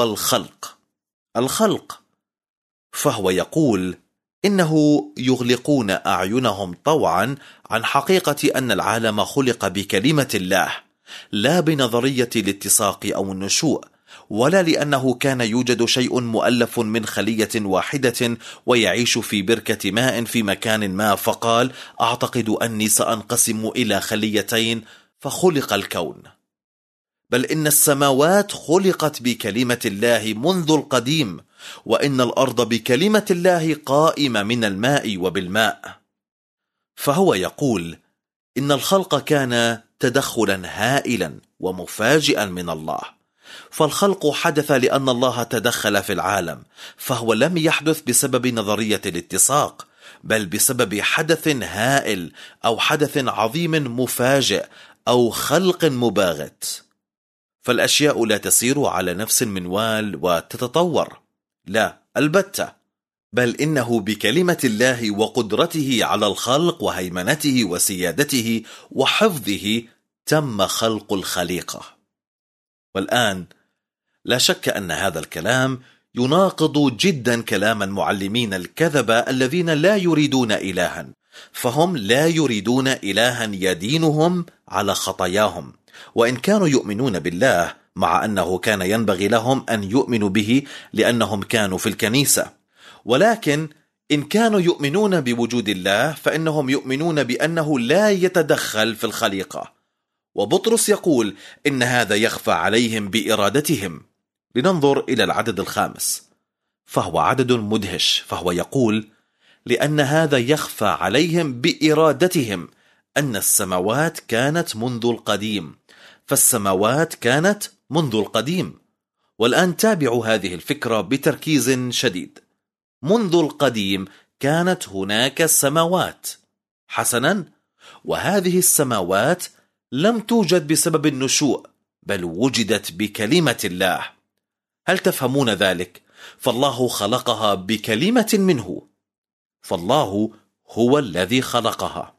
الخلق. فهو يقول إنه يغلقون أعينهم طوعا عن حقيقة أن العالم خلق بكلمة الله، لا بنظرية الاتساق أو النشوء، ولا لأنه كان يوجد شيء مؤلف من خلية واحدة ويعيش في بركة ماء في مكان ما فقال أعتقد أني سأنقسم إلى خليتين فخلق الكون، بل إن السماوات خلقت بكلمة الله منذ القديم، وإن الأرض بكلمة الله قائمة من الماء وبالماء. فهو يقول إن الخلق كان تدخلا هائلا ومفاجئا من الله، فالخلق حدث لأن الله تدخل في العالم، فهو لم يحدث بسبب نظرية الاتساق، بل بسبب حدث هائل أو حدث عظيم مفاجئ أو خلق مباغت. فالأشياء لا تسير على نفس المنوال وتتطور، لا البتة، بل إنه بكلمة الله وقدرته على الخلق وهيمنته وسيادته وحفظه تم خلق الخليقة. والآن لا شك أن هذا الكلام يناقض جدا كلام المعلمين الكذبة الذين لا يريدون إلها، فهم لا يريدون إلها يدينهم على خطاياهم، وإن كانوا يؤمنون بالله، مع أنه كان ينبغي لهم أن يؤمنوا به لأنهم كانوا في الكنيسة، ولكن إن كانوا يؤمنون بوجود الله فإنهم يؤمنون بأنه لا يتدخل في الخليقة. وبطرس يقول إن هذا يخفى عليهم بإرادتهم. لننظر إلى العدد 5، فهو عدد مدهش، فهو يقول لأن هذا يخفى عليهم بإرادتهم أن السماوات كانت منذ القديم، فالسماوات كانت منذ القديم. والآن تابعوا هذه الفكرة بتركيز شديد. منذ القديم كانت هناك سماوات، حسنا، وهذه السماوات لم توجد بسبب النشوء، بل وجدت بكلمة الله. هل تفهمون ذلك؟ فالله خلقها بكلمة منه، فالله هو الذي خلقها.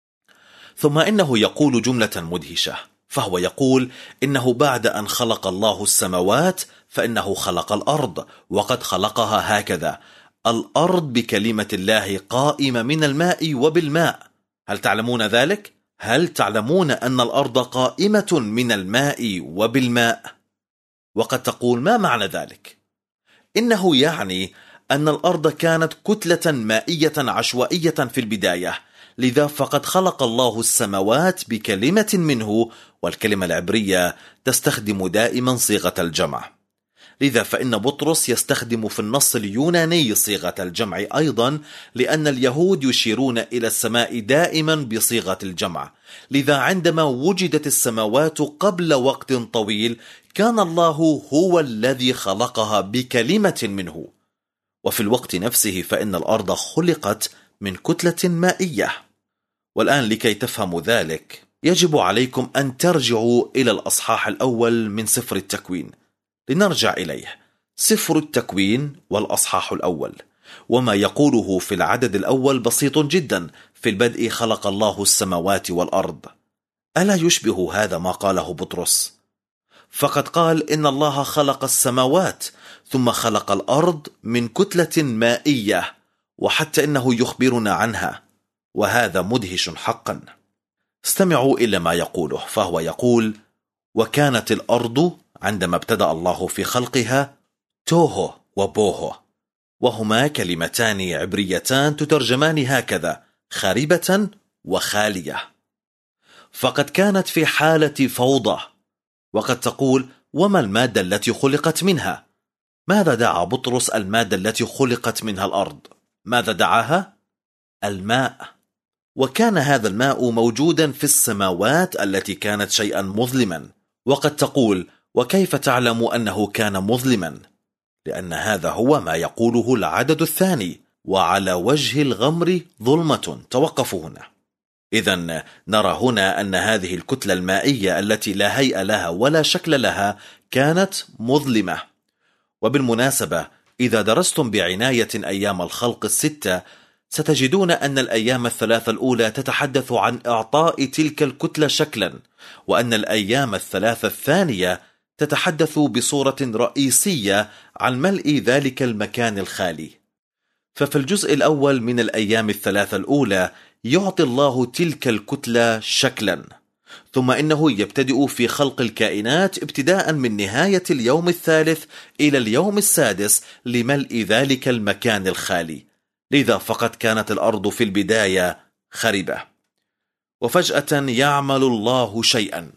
ثم إنه يقول جملة مدهشة، فهو يقول إنه بعد أن خلق الله السماوات فإنه خلق الأرض، وقد خلقها هكذا: الأرض بكلمة الله قائمة من الماء وبالماء. هل تعلمون ذلك؟ هل تعلمون أن الأرض قائمة من الماء وبالماء؟ وقد تقول ما معنى ذلك؟ إنه يعني أن الأرض كانت كتلة مائية عشوائية في البداية، لذا فقد خلق الله السماوات بكلمة منه، والكلمة العبرية تستخدم دائما صيغة الجمع. لذا فإن بطرس يستخدم في النص اليوناني صيغة الجمع أيضا، لأن اليهود يشيرون إلى السماء دائما بصيغة الجمع. لذا عندما وجدت السماوات قبل وقت طويل كان الله هو الذي خلقها بكلمة منه، وفي الوقت نفسه فإن الأرض خلقت من كتلة مائية. والآن لكي تفهموا ذلك يجب عليكم أن ترجعوا إلى الأصحاح الأول من سفر التكوين. لنرجع إليه، سفر التكوين والأصحاح الأول. وما يقوله في العدد الأول بسيط جدا: في البدء خلق الله السماوات والأرض. ألا يشبه هذا ما قاله بطرس؟ فقد قال إن الله خلق السماوات ثم خلق الأرض من كتلة مائية، وحتى إنه يخبرنا عنها، وهذا مدهش حقا. استمعوا إلى ما يقوله، فهو يقول: وكانت الأرض عندما ابتدأ الله في خلقها توهو وبوهو، وهما كلمتان عبريتان تترجمان هكذا: خاربة وخالية. فقد كانت في حالة فوضى. وقد تقول: وما المادة التي خلقت منها؟ ماذا دعا بطرس المادة التي خلقت منها الأرض؟ ماذا دعاها؟ الماء. وكان هذا الماء موجودا في السماوات التي كانت شيئا مظلما. وقد تقول: وكيف تعلم أنه كان مظلما؟ لأن هذا هو ما يقوله العدد الثاني: وعلى وجه الغمر ظلمة. توقفوا هنا. إذن نرى هنا أن هذه الكتلة المائية التي لا هيئة لها ولا شكل لها كانت مظلمة. وبالمناسبة إذا درستم بعناية أيام الخلق 6 ستجدون أن الأيام 3 الأولى تتحدث عن إعطاء تلك الكتلة شكلا، وأن الأيام 3 الثانية تتحدث بصورة رئيسية عن ملء ذلك المكان الخالي. ففي الجزء الأول من الأيام 3 الأولى يعطي الله تلك الكتلة شكلا، ثم إنه يبتدئ في خلق الكائنات ابتداء من نهاية اليوم الثالث إلى اليوم السادس لملء ذلك المكان الخالي. لذا فقد كانت الأرض في البداية خربة، وفجأة يعمل الله شيئا.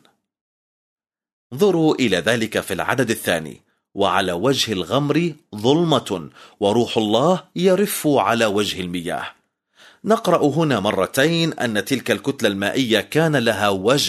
انظروا إلى ذلك في العدد الثاني: وعلى وجه الغمر ظلمة وروح الله يرف على وجه المياه. نقرأ هنا مرتين أن تلك الكتلة المائية كان لها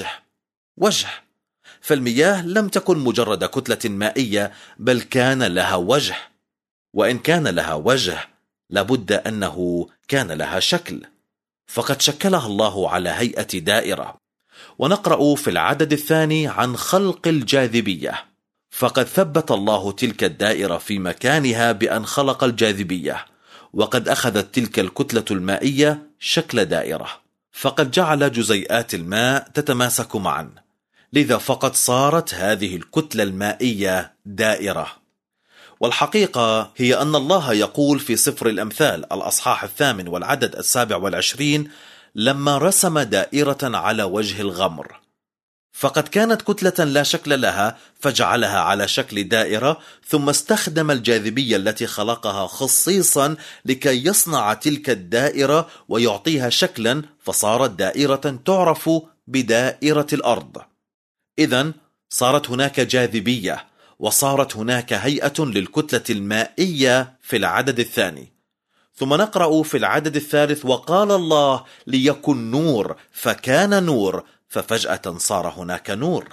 وجه، فالمياه لم تكن مجرد كتلة مائية، بل كان لها وجه، وإن كان لها وجه لابد أنه كان لها شكل، فقد شكلها الله على هيئة دائرة. ونقرأ في العدد الثاني عن خلق الجاذبية، فقد ثبت الله تلك الدائرة في مكانها بأن خلق الجاذبية، وقد أخذت تلك الكتلة المائية شكل دائرة، فقد جعل جزيئات الماء تتماسك معا، لذا فقد صارت هذه الكتلة المائية دائرة. والحقيقة هي أن الله يقول في سفر الأمثال الأصحاح 8 والعدد 27: لما رسم دائرة على وجه الغمر، فقد كانت كتلة لا شكل لها فجعلها على شكل دائرة، ثم استخدم الجاذبية التي خلقها خصيصا لكي يصنع تلك الدائرة ويعطيها شكلا، فصارت دائرة تعرف بدائرة الأرض. إذن صارت هناك جاذبية، وصارت هناك هيئة للكتلة المائية في العدد الثاني. ثم نقرأ في العدد الثالث: وقال الله ليكن نور، فكان نور، ففجأة صار هناك نور.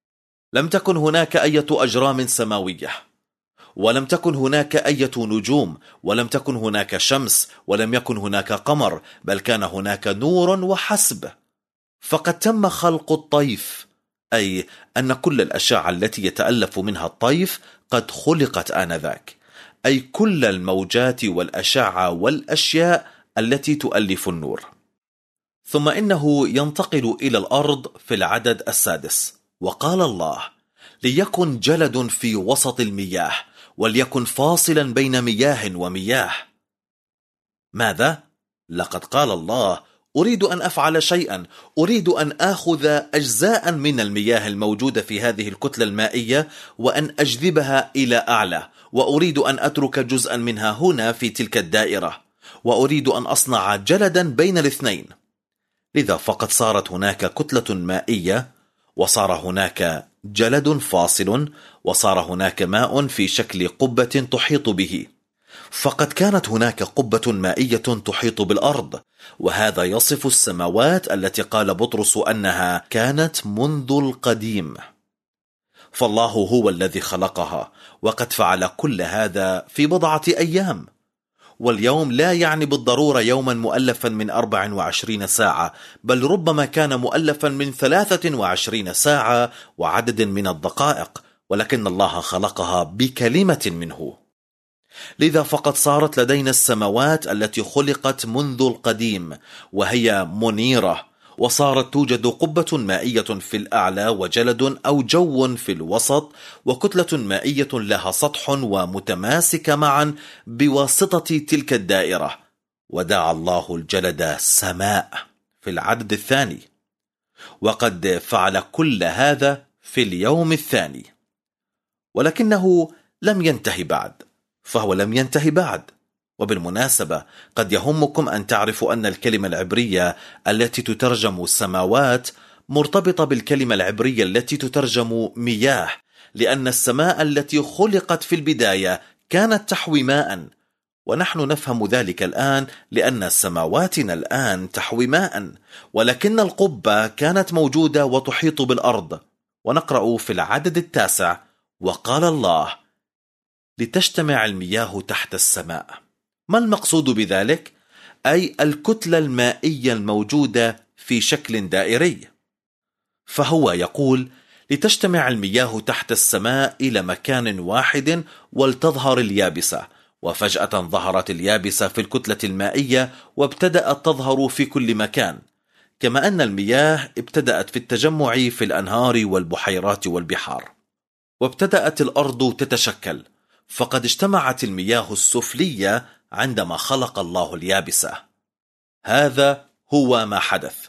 لم تكن هناك أي أجرام سماوية، ولم تكن هناك أي نجوم، ولم تكن هناك شمس، ولم يكن هناك قمر، بل كان هناك نور وحسب. فقد تم خلق الطيف، أي أن كل الأشعة التي يتألف منها الطيف قد خلقت آنذاك، أي كل الموجات والأشعة والأشياء التي تؤلف النور. ثم إنه ينتقل إلى الأرض في العدد السادس: وقال الله ليكن جلد في وسط المياه، وليكن فاصلا بين مياه ومياه. ماذا؟ لقد قال الله: أريد أن أفعل شيئا، أريد أن آخذ أجزاء من المياه الموجودة في هذه الكتلة المائية وأن أجذبها إلى أعلى، وأريد أن أترك جزءا منها هنا في تلك الدائرة، وأريد أن أصنع جلدا بين الاثنين. لذا فقد صارت هناك كتلة مائية، وصار هناك جلد فاصل، وصار هناك ماء في شكل قبة تحيط به. فقد كانت هناك قبة مائية تحيط بالأرض، وهذا يصف السماوات التي قال بطرس أنها كانت منذ القديم. فالله هو الذي خلقها، وقد فعل كل هذا في بضعة أيام. واليوم لا يعني بالضرورة يوما مؤلفا من 24 ساعة، بل ربما كان مؤلفا من 23 ساعة وعدد من الدقائق، ولكن الله خلقها بكلمة منه. لذا فقد صارت لدينا السماوات التي خلقت منذ القديم، وهي منيرة، وصارت توجد قبة مائية في الأعلى، وجلد أو جو في الوسط، وكتلة مائية لها سطح ومتماسكة معا بواسطة تلك الدائرة. ودعا الله الجلد سماء في العدد الثاني، وقد فعل كل هذا في اليوم الثاني. ولكنه لم ينتهي بعد، فهو لم ينتهي بعد. وبالمناسبة قد يهمكم أن تعرفوا أن الكلمة العبرية التي تترجم السماوات مرتبطة بالكلمة العبرية التي تترجم مياه، لأن السماء التي خلقت في البداية كانت تحوي ماء، ونحن نفهم ذلك الآن لأن سماواتنا الآن تحوي ماء، ولكن القبة كانت موجودة وتحيط بالأرض. ونقرأ في العدد التاسع: وقال الله لتجتمع المياه تحت السماء. ما المقصود بذلك؟ أي الكتلة المائية الموجودة في شكل دائري. فهو يقول لتجتمع المياه تحت السماء إلى مكان واحد ولتظهر اليابسة. وفجأة ظهرت اليابسة في الكتلة المائية، وابتدأت تظهر في كل مكان، كما أن المياه ابتدأت في التجمع في الأنهار والبحيرات والبحار. وابتدأت الأرض تتشكل، فقد اجتمعت المياه السفلية عندما خلق الله اليابسة. هذا هو ما حدث.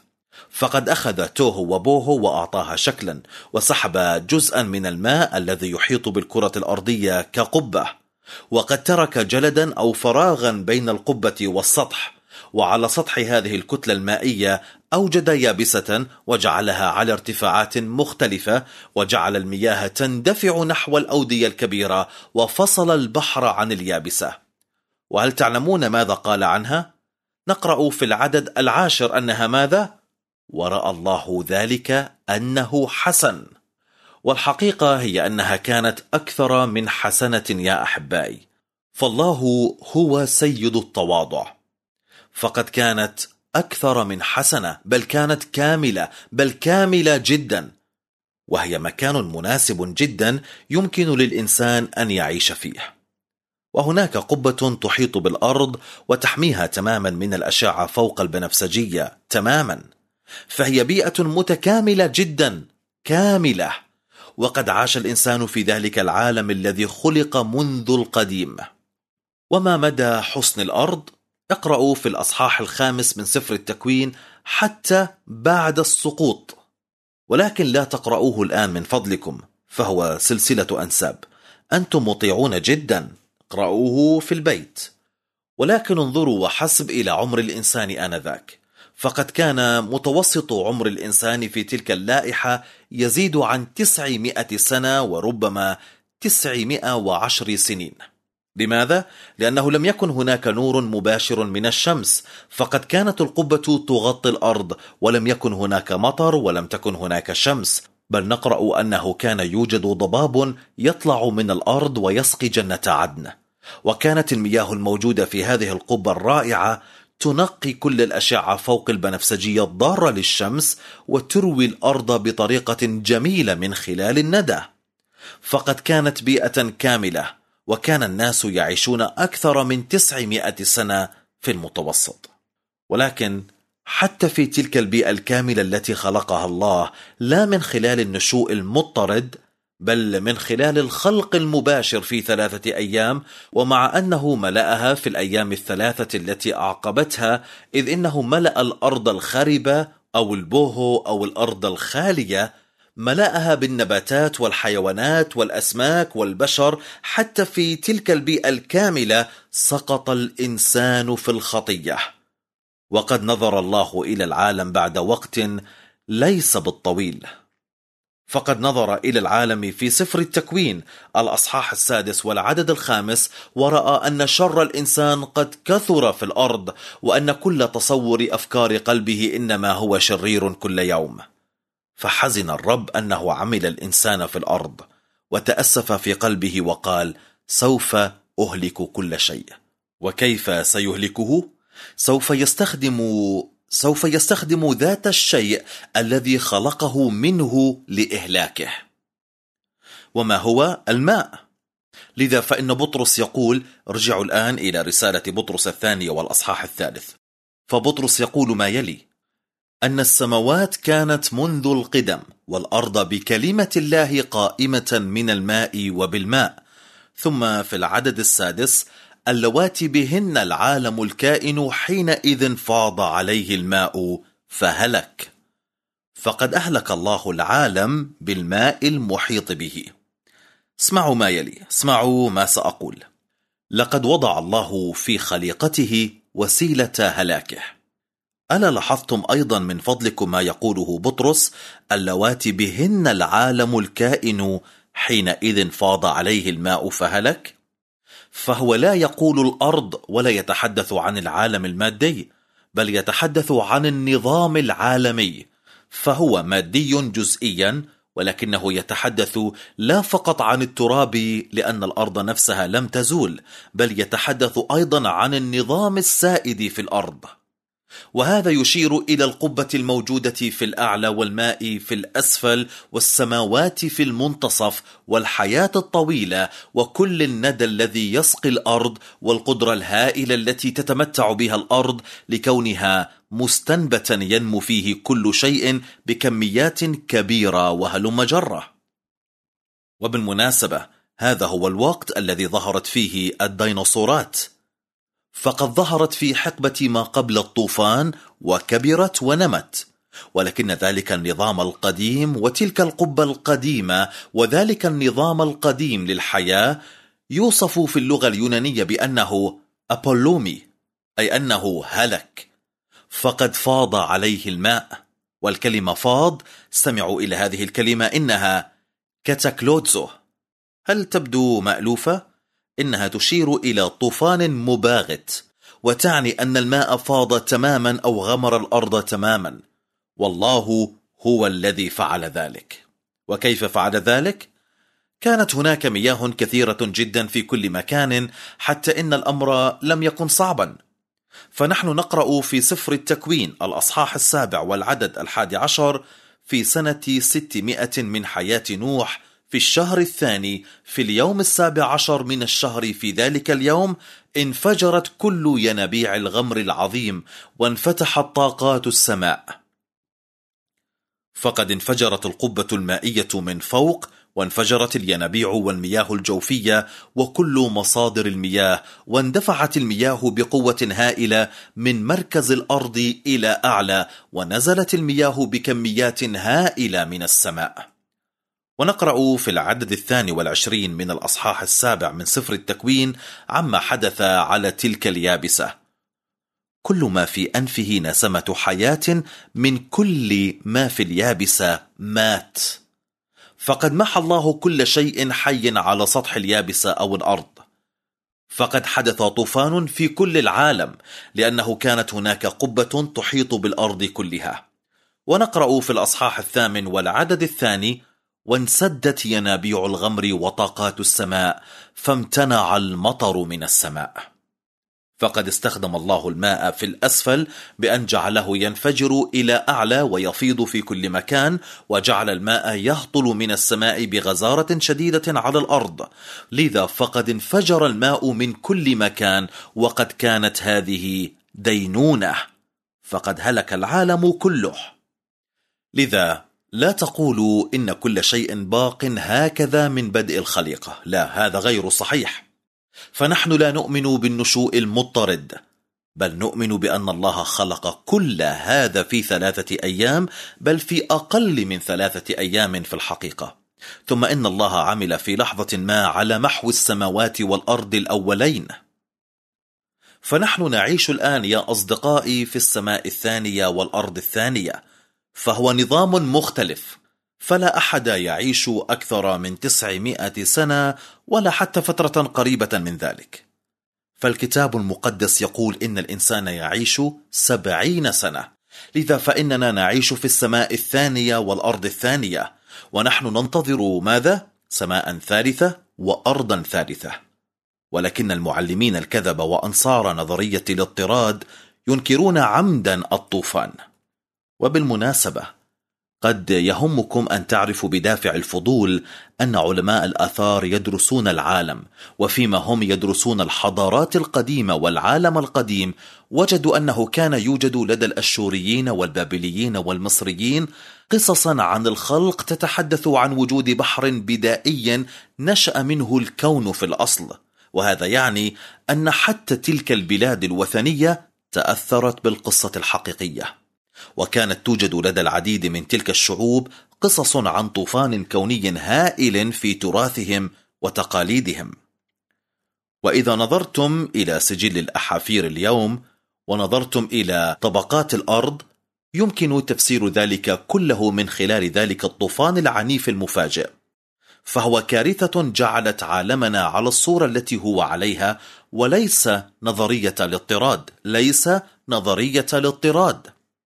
فقد أخذ توهو وبوهو وأعطاها شكلا، وسحب جزءا من الماء الذي يحيط بالكرة الأرضية كقبة، وقد ترك جلدا أو فراغا بين القبة والسطح، وعلى سطح هذه الكتلة المائية أوجد يابسة وجعلها على ارتفاعات مختلفة، وجعل المياه تندفع نحو الأودية الكبيرة، وفصل البحر عن اليابسة. وهل تعلمون ماذا قال عنها؟ نقرأ في العدد 10 أنها ماذا؟ ورأى الله ذلك أنه حسن. والحقيقة هي أنها كانت أكثر من حسنة يا أحبائي، فالله هو سيد التواضع، فقد كانت أكثر من حسنة، بل كانت كاملة، بل كاملة جدا، وهي مكان مناسب جدا يمكن للإنسان أن يعيش فيه. وهناك قبة تحيط بالأرض وتحميها تماما من الأشعة فوق البنفسجية تماما، فهي بيئة متكاملة جدا كاملة، وقد عاش الإنسان في ذلك العالم الذي خلق منذ القديم. وما مدى حسن الأرض؟ اقرأوا في الأصحاح 5 من سفر التكوين حتى بعد السقوط، ولكن لا تقرأوه الآن من فضلكم، فهو سلسلة أنساب، أنتم مطيعون جدا، اقرأوه في البيت. ولكن انظروا وحسب إلى عمر الإنسان آنذاك، فقد كان متوسط عمر الإنسان في تلك اللائحة يزيد عن 900 سنة وربما 910 سنين. لماذا؟ لأنه لم يكن هناك نور مباشر من الشمس، فقد كانت القبة تغطي الأرض، ولم يكن هناك مطر، ولم تكن هناك شمس، بل نقرأ أنه كان يوجد ضباب يطلع من الأرض ويسقي جنة عدن، وكانت المياه الموجودة في هذه القبة الرائعة تنقي كل الأشعة فوق البنفسجية الضارة للشمس، وتروي الأرض بطريقة جميلة من خلال الندى، فقد كانت بيئة كاملة، وكان الناس يعيشون أكثر من 900 سنة في المتوسط. ولكن حتى في تلك البيئة الكاملة التي خلقها الله، لا من خلال النشوء المضطرد، بل من خلال الخلق المباشر في 3 أيام، ومع أنه ملأها في الأيام 3 التي أعقبتها، إذ إنه ملأ الأرض الخربة أو البوهو أو الأرض الخالية، ملأها بالنباتات والحيوانات والأسماك والبشر. حتى في تلك البيئة الكاملة سقط الإنسان في الخطية، وقد نظر الله إلى العالم بعد وقت ليس بالطويل، فقد نظر إلى العالم في سفر التكوين الأصحاح 6 والعدد 5، ورأى أن شر الإنسان قد كثر في الأرض، وأن كل تصور أفكار قلبه إنما هو شرير كل يوم. فحزن الرب أنه عمل الإنسان في الأرض، وتأسف في قلبه وقال: سوف أهلك كل شيء. وكيف سيهلكه؟ سوف يستخدم ذات الشيء الذي خلقه منه لإهلاكه. وما هو؟ الماء. لذا فإن بطرس يقول، ارجعوا الآن إلى رسالة بطرس الثانية والأصحاح 3، فبطرس يقول ما يلي: أن السماوات كانت منذ القدم، والأرض بكلمة الله قائمة من الماء وبالماء. ثم في العدد 6: اللواتي بهن العالم الكائن حينئذ فاض عليه الماء فهلك. فقد أهلك الله العالم بالماء المحيط به. اسمعوا ما يلي، اسمعوا ما سأقول. لقد وضع الله في خليقته وسيلة هلاكه. ألا لاحظتم أيضا من فضلكم ما يقوله بطرس؟ اللواتي بهن العالم الكائن حينئذ فاض عليه الماء فهلك. فهو لا يقول الأرض ولا يتحدث عن العالم المادي، بل يتحدث عن النظام العالمي، فهو مادي جزئيا، ولكنه يتحدث لا فقط عن التراب لأن الأرض نفسها لم تزول، بل يتحدث أيضا عن النظام السائد في الأرض. وهذا يشير إلى القبة الموجودة في الأعلى، والماء في الأسفل، والسماوات في المنتصف، والحياة الطويلة، وكل الندى الذي يسقي الأرض، والقدرة الهائلة التي تتمتع بها الأرض لكونها مستنبتا ينمو فيه كل شيء بكميات كبيرة وهلم جرة. وبالمناسبة هذا هو الوقت الذي ظهرت فيه الديناصورات، فقد ظهرت في حقبة ما قبل الطوفان وكبرت ونمت، ولكن ذلك النظام القديم وتلك القبة القديمة وذلك النظام القديم للحياة يوصف في اللغة اليونانية بأنه أبولومي، أي أنه هلك، فقد فاض عليه الماء. والكلمة فاض، استمعوا إلى هذه الكلمة، إنها كاتاكلوتزو. هل تبدو مألوفة؟ إنها تشير إلى طوفان مباغت، وتعني أن الماء فاض تماما أو غمر الأرض تماما، والله هو الذي فعل ذلك. وكيف فعل ذلك؟ كانت هناك مياه كثيرة جدا في كل مكان، حتى إن الأمر لم يكن صعبا. فنحن نقرأ في سفر التكوين الأصحاح 7 والعدد 11: في سنة 600 من حياة نوح، في الشهر الثاني، في اليوم 17 من الشهر، في ذلك اليوم انفجرت كل ينابيع الغمر العظيم، وانفتحت طاقات السماء. فقد انفجرت القبة المائية من فوق، وانفجرت الينابيع والمياه الجوفية وكل مصادر المياه، واندفعت المياه بقوة هائلة من مركز الأرض إلى أعلى، ونزلت المياه بكميات هائلة من السماء. ونقرأ في العدد 22 من الأصحاح 7 من سفر التكوين عما حدث على تلك اليابسة: كل ما في أنفه نسمة حياة من كل ما في اليابسة مات. فقد محى الله كل شيء حي على سطح اليابسة أو الأرض. فقد حدث طوفان في كل العالم، لأنه كانت هناك قبة تحيط بالأرض كلها. ونقرأ في الأصحاح 8 والعدد 2: وانسدت ينابيع الغمر وطاقات السماء، فامتنع المطر من السماء. فقد استخدم الله الماء في الأسفل بأن جعله ينفجر إلى أعلى ويفيض في كل مكان، وجعل الماء يهطل من السماء بغزارة شديدة على الأرض. لذا فقد انفجر الماء من كل مكان، وقد كانت هذه دينونة، فقد هلك العالم كله. لذا لا تقولوا إن كل شيء باق هكذا من بدء الخليقة، لا، هذا غير صحيح. فنحن لا نؤمن بالنشوء المضطرد، بل نؤمن بأن الله خلق كل هذا في 3 أيام، بل في أقل من 3 أيام في الحقيقة. ثم إن الله عمل في لحظة ما على محو السماوات والأرض الأولين. فنحن نعيش الآن يا أصدقائي في السماء الثانية والأرض الثانية، فهو نظام مختلف. فلا أحد يعيش أكثر من 900 سنة ولا حتى فترة قريبة من ذلك. فالكتاب المقدس يقول إن الإنسان يعيش 70 سنة. لذا فإننا نعيش في السماء الثانية والأرض الثانية، ونحن ننتظر ماذا؟ سماء ثالثة وأرضا ثالثة. ولكن المعلمين الكذب وأنصار نظرية الاضطراد ينكرون عمدا الطوفان. وبالمناسبة قد يهمكم أن تعرفوا بدافع الفضول أن علماء الآثار يدرسون العالم، وفيما هم يدرسون الحضارات القديمة والعالم القديم، وجدوا أنه كان يوجد لدى الأشوريين والبابليين والمصريين قصصا عن الخلق تتحدث عن وجود بحر بدائي نشأ منه الكون في الأصل. وهذا يعني أن حتى تلك البلاد الوثنية تأثرت بالقصة الحقيقية. وكانت توجد لدى العديد من تلك الشعوب قصص عن طوفان كوني هائل في تراثهم وتقاليدهم. وإذا نظرتم إلى سجل الأحافير اليوم ونظرتم إلى طبقات الأرض، يمكن تفسير ذلك كله من خلال ذلك الطوفان العنيف المفاجئ. فهو كارثة جعلت عالمنا على الصورة التي هو عليها، وليس نظرية الاضطراد، ليس نظرية الاضطراد.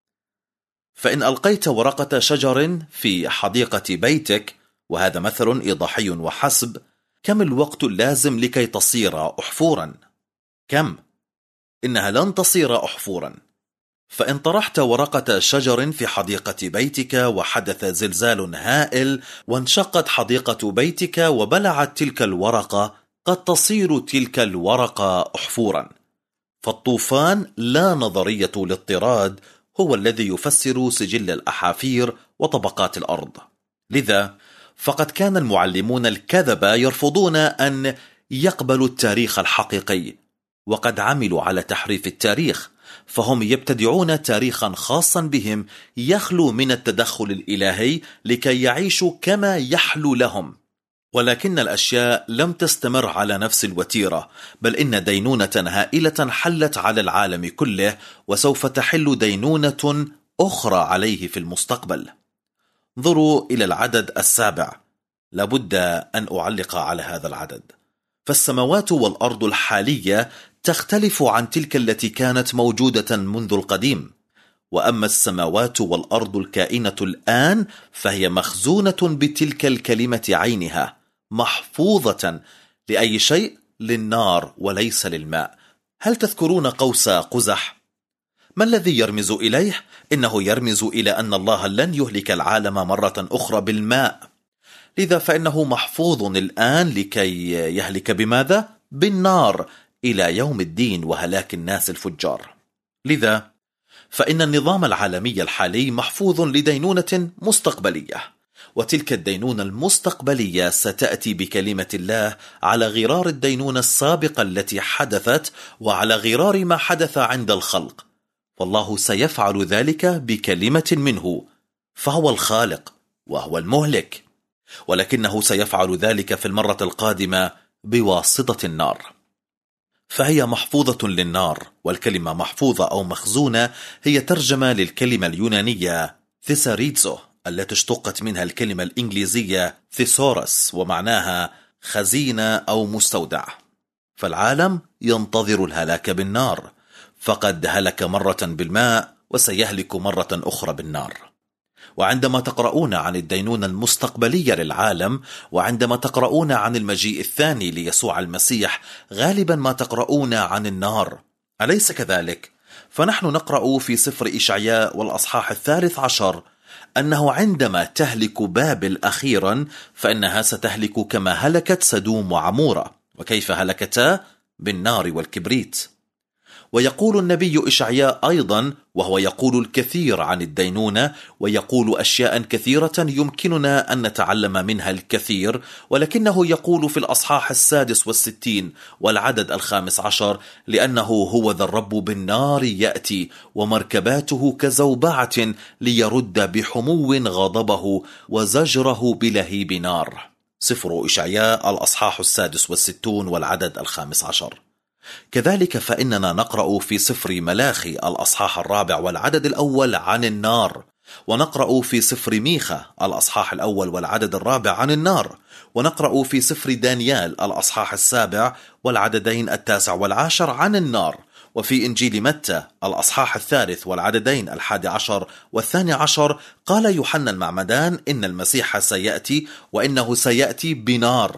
فإن ألقيت ورقة شجر في حديقة بيتك، وهذا مثل إيضاحي وحسب، كم الوقت اللازم لكي تصير أحفورا؟ كم؟ إنها لن تصير أحفورا. فإن طرحت ورقة شجر في حديقة بيتك وحدث زلزال هائل وانشقت حديقة بيتك وبلعت تلك الورقة، قد تصير تلك الورقة أحفورا. فالطوفان لا نظرية الاضطراد هو الذي يفسر سجل الأحافير وطبقات الأرض. لذا فقد كان المعلمون الكذبة يرفضون أن يقبلوا التاريخ الحقيقي، وقد عملوا على تحريف التاريخ. فهم يبتدعون تاريخا خاصا بهم يخلو من التدخل الإلهي لكي يعيشوا كما يحلو لهم. ولكن الأشياء لم تستمر على نفس الوتيرة، بل إن دينونة هائلة حلت على العالم كله، وسوف تحل دينونة أخرى عليه في المستقبل. انظروا إلى العدد 7. لابد أن أعلق على هذا العدد، فالسماوات والأرض الحالية تختلف عن تلك التي كانت موجودة منذ القديم، وأما السماوات والأرض الكائنة الآن فهي مخزونة بتلك الكلمة عينها، محفوظة لأي شيء؟ للنار وليس للماء. هل تذكرون قوس قزح؟ ما الذي يرمز إليه؟ إنه يرمز إلى أن الله لن يهلك العالم مرة أخرى بالماء، لذا فإنه محفوظ الآن لكي يهلك بماذا؟ بالنار إلى يوم الدين وهلاك الناس الفجار. لذا فإن النظام العالمي الحالي محفوظ لدينونة مستقبلية، وتلك الدينونة المستقبلية ستأتي بكلمة الله على غرار الدينونة السابقة التي حدثت وعلى غرار ما حدث عند الخلق، والله سيفعل ذلك بكلمة منه، فهو الخالق وهو المهلك، ولكنه سيفعل ذلك في المرة القادمة بواسطة النار. فهي محفوظة للنار، والكلمة محفوظة أو مخزونة هي ترجمة للكلمة اليونانية ثيساريتزو التي اشتقت منها الكلمة الإنجليزية ثيسورس، ومعناها خزينة أو مستودع. فالعالم ينتظر الهلاك بالنار، فقد هلك مرة بالماء وسيهلك مرة أخرى بالنار. وعندما تقرؤون عن الدينونة المستقبلية للعالم، وعندما تقرؤون عن المجيء الثاني ليسوع المسيح، غالبا ما تقرؤون عن النار، أليس كذلك؟ فنحن نقرأ في سفر إشعياء والأصحاح 13 أنه عندما تهلك بابل أخيرا فإنها ستهلك كما هلكت سدوم وعمورة. وكيف هلكتا؟ بالنار والكبريت. ويقول النبي إشعياء أيضا، وهو يقول الكثير عن الدينونة، ويقول أشياء كثيرة يمكننا أن نتعلم منها الكثير، ولكنه يقول في الأصحاح 66 والعدد 15: لأنه هو ذا الرب بالنار يأتي ومركباته كزوبعة ليرد بحمو غضبه وزجره بلهيب نار. سفر إشعياء الأصحاح 66 والعدد 15. كذلك فإننا نقرأ في سفر ملاخي الأصحاح 4 والعدد 1 عن النار، ونقرأ في سفر ميخا الأصحاح 1 والعدد 4 عن النار، ونقرأ في سفر دانيال الأصحاح 7 والعددين 9 و10 عن النار، وفي إنجيل متى الأصحاح 3 والعددين 11 و12 قال يوحنا المعمدان إن المسيح سيأتي وإنه سيأتي بنار.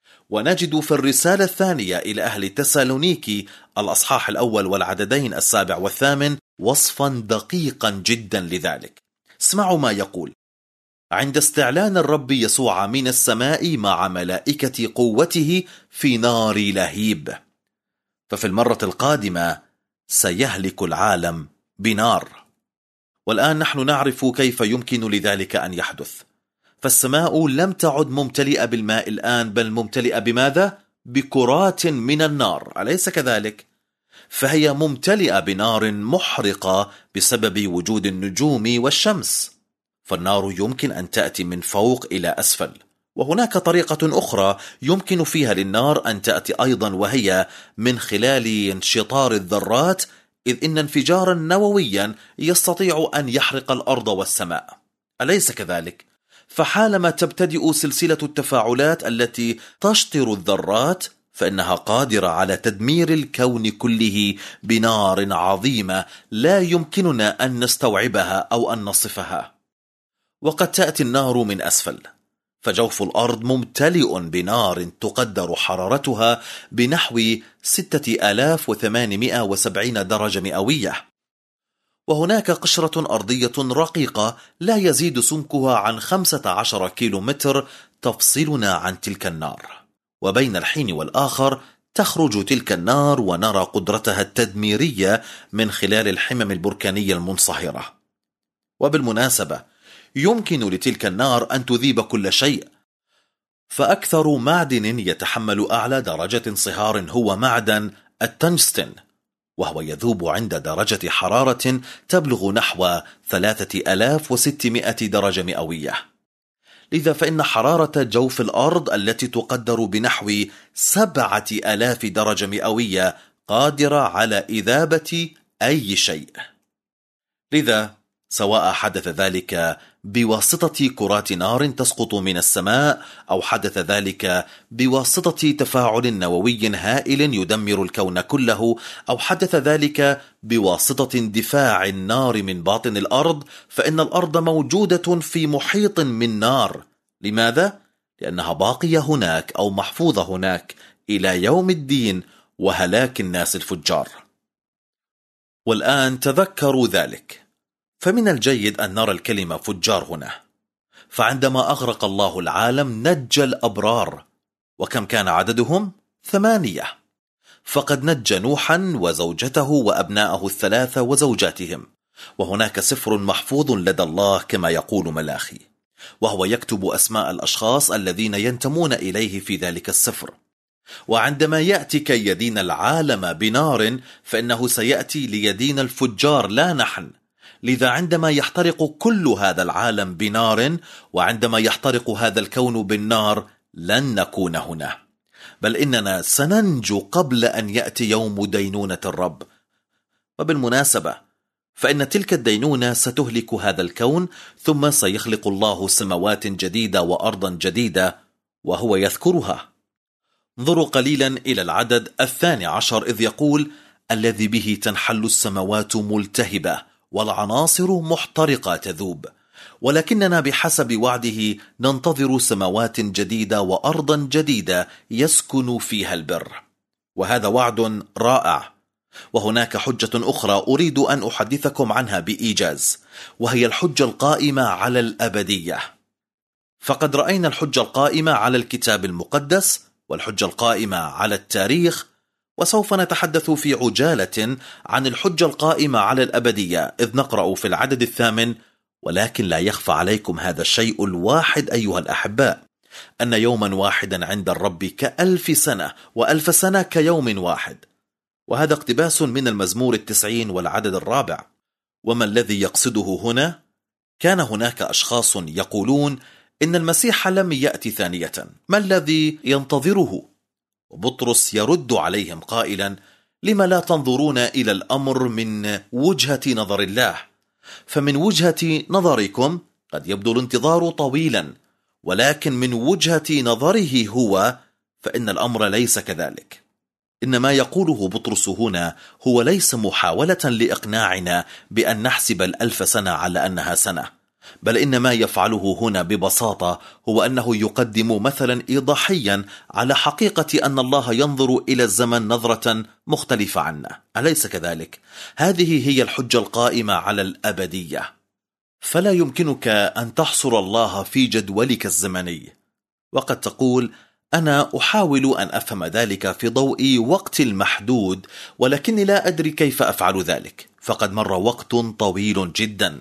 ونجد في الرسالة الثانية إلى أهل تسالونيكي الأصحاح 1 والعددين 7 و8 وصفا دقيقا جدا لذلك. اسمعوا ما يقول: عند استعلان الرب يسوع من السماء مع ملائكة قوته في نار لهيب. ففي المرة القادمة سيهلك العالم بنار. والآن نحن نعرف كيف يمكن لذلك أن يحدث، فالسماء لم تعد ممتلئة بالماء الآن، بل ممتلئة بماذا؟ بكرات من النار، أليس كذلك؟ فهي ممتلئة بنار محرقة بسبب وجود النجوم والشمس. فالنار يمكن أن تأتي من فوق إلى أسفل، وهناك طريقة أخرى يمكن فيها للنار أن تأتي أيضا، وهي من خلال انشطار الذرات، إذ إن انفجارا نوويا يستطيع أن يحرق الأرض والسماء، أليس كذلك؟ فحالما تبتدئ سلسلة التفاعلات التي تشطر الذرات، فإنها قادرة على تدمير الكون كله بنار عظيمة لا يمكننا أن نستوعبها أو أن نصفها. وقد تأتي النار من أسفل، فجوف الأرض ممتلئ بنار تقدر حرارتها بنحو 6870 درجة مئوية، وهناك قشرة أرضية رقيقة لا يزيد سمكها عن 15 كيلومتر تفصلنا عن تلك النار، وبين الحين والآخر تخرج تلك النار ونرى قدرتها التدميرية من خلال الحمم البركانية المنصهرة. وبالمناسبة يمكن لتلك النار أن تذيب كل شيء، فأكثر معدن يتحمل أعلى درجة انصهار هو معدن التنجستن، وهو يذوب عند درجة حرارة تبلغ نحو 3600 درجة مئوية. لذا فإن حرارة جوف الأرض التي تقدر بنحو 7000 درجة مئوية قادرة على إذابة أي شيء. لذا سواء حدث ذلك بواسطة كرات نار تسقط من السماء، أو حدث ذلك بواسطة تفاعل نووي هائل يدمر الكون كله، أو حدث ذلك بواسطة اندفاع النار من باطن الأرض، فإن الأرض موجودة في محيط من نار. لماذا؟ لأنها باقية هناك أو محفوظة هناك إلى يوم الدين وهلاك الناس الفجار. والآن تذكروا ذلك، فمن الجيد أن نرى الكلمة فجار هنا. فعندما أغرق الله العالم نجى الأبرار، وكم كان عددهم؟ 8. فقد نجى نوحا وزوجته وأبناءه 3 وزوجاتهم، وهناك سفر محفوظ لدى الله كما يقول ملاخي، وهو يكتب أسماء الأشخاص الذين ينتمون إليه في ذلك السفر. وعندما يأتي كي يدين العالم بنار، فإنه سيأتي ليدين الفجار لا نحن. لذا عندما يحترق كل هذا العالم بنار، وعندما يحترق هذا الكون بالنار، لن نكون هنا، بل إننا سننجو قبل أن يأتي يوم دينونة الرب. وبالمناسبة فإن تلك الدينونة ستهلك هذا الكون، ثم سيخلق الله سماوات جديدة وأرضا جديدة وهو يذكرها. انظروا قليلا إلى العدد 12، إذ يقول: الذي به تنحل السماوات ملتهبة والعناصر محترقة تذوب، ولكننا بحسب وعده ننتظر سماوات جديدة وأرضا جديدة يسكن فيها البر. وهذا وعد رائع. وهناك حجة أخرى أريد أن أحدثكم عنها بإيجاز، وهي الحجة القائمة على الأبدية. فقد رأينا الحجة القائمة على الكتاب المقدس والحجة القائمة على التاريخ، وسوف نتحدث في عجالة عن الحجة القائمة على الأبدية، إذ نقرأ في العدد 8: ولكن لا يخفى عليكم هذا الشيء الواحد أيها الأحباء، أن يوما واحدا عند الرب ك1000 سنة، و1000 سنة كيوم واحد. وهذا اقتباس من المزمور 90 والعدد 4. وما الذي يقصده هنا؟ كان هناك أشخاص يقولون إن المسيح لم يأتي ثانية، ما الذي ينتظره؟ وبطرس يرد عليهم قائلا: لما لا تنظرون إلى الأمر من وجهة نظر الله؟ فمن وجهة نظركم قد يبدو الانتظار طويلا، ولكن من وجهة نظره هو فإن الأمر ليس كذلك. إن ما يقوله بطرس هنا هو ليس محاولة لإقناعنا بأن نحسب 1000 سنة على أنها سنة، بل إن ما يفعله هنا ببساطة هو أنه يقدم مثلا إيضاحيا على حقيقة أن الله ينظر إلى الزمن نظرة مختلفة عنا، أليس كذلك؟ هذه هي الحجة القائمة على الأبدية. فلا يمكنك أن تحصر الله في جدولك الزمني. وقد تقول: أنا أحاول أن أفهم ذلك في ضوء وقت المحدود، ولكني لا أدري كيف أفعل ذلك، فقد مر وقت طويل جدا.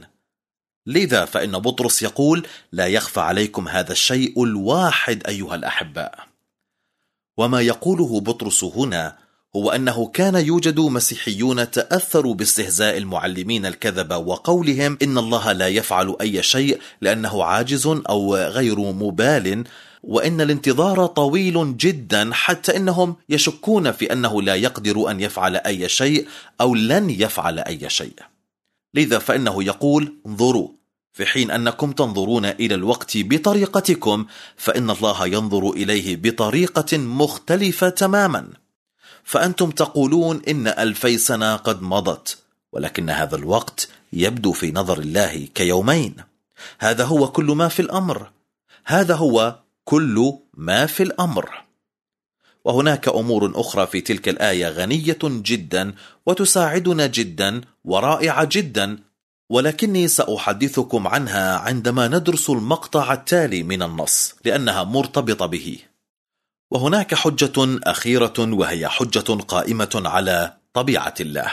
لذا فإن بطرس يقول: لا يخفى عليكم هذا الشيء الواحد أيها الأحباء. وما يقوله بطرس هنا هو أنه كان يوجد مسيحيون تأثروا باستهزاء المعلمين الكذبة وقولهم إن الله لا يفعل أي شيء لأنه عاجز أو غير مبال، وإن الانتظار طويل جدا حتى إنهم يشكون في أنه لا يقدر أن يفعل أي شيء أو لن يفعل أي شيء. لذا فإنه يقول: انظروا، في حين أنكم تنظرون إلى الوقت بطريقتكم، فإن الله ينظر إليه بطريقة مختلفة تماما. فأنتم تقولون إن 2000 سنة قد مضت، ولكن هذا الوقت يبدو في نظر الله كيومين. هذا هو كل ما في الأمر، هذا هو كل ما في الأمر. وهناك أمور أخرى في تلك الآية غنية جدا وتساعدنا جدا ورائعة جدا، ولكني سأحدثكم عنها عندما ندرس المقطع التالي من النص، لأنها مرتبطة به. وهناك حجة أخيرة، وهي حجة قائمة على طبيعة الله.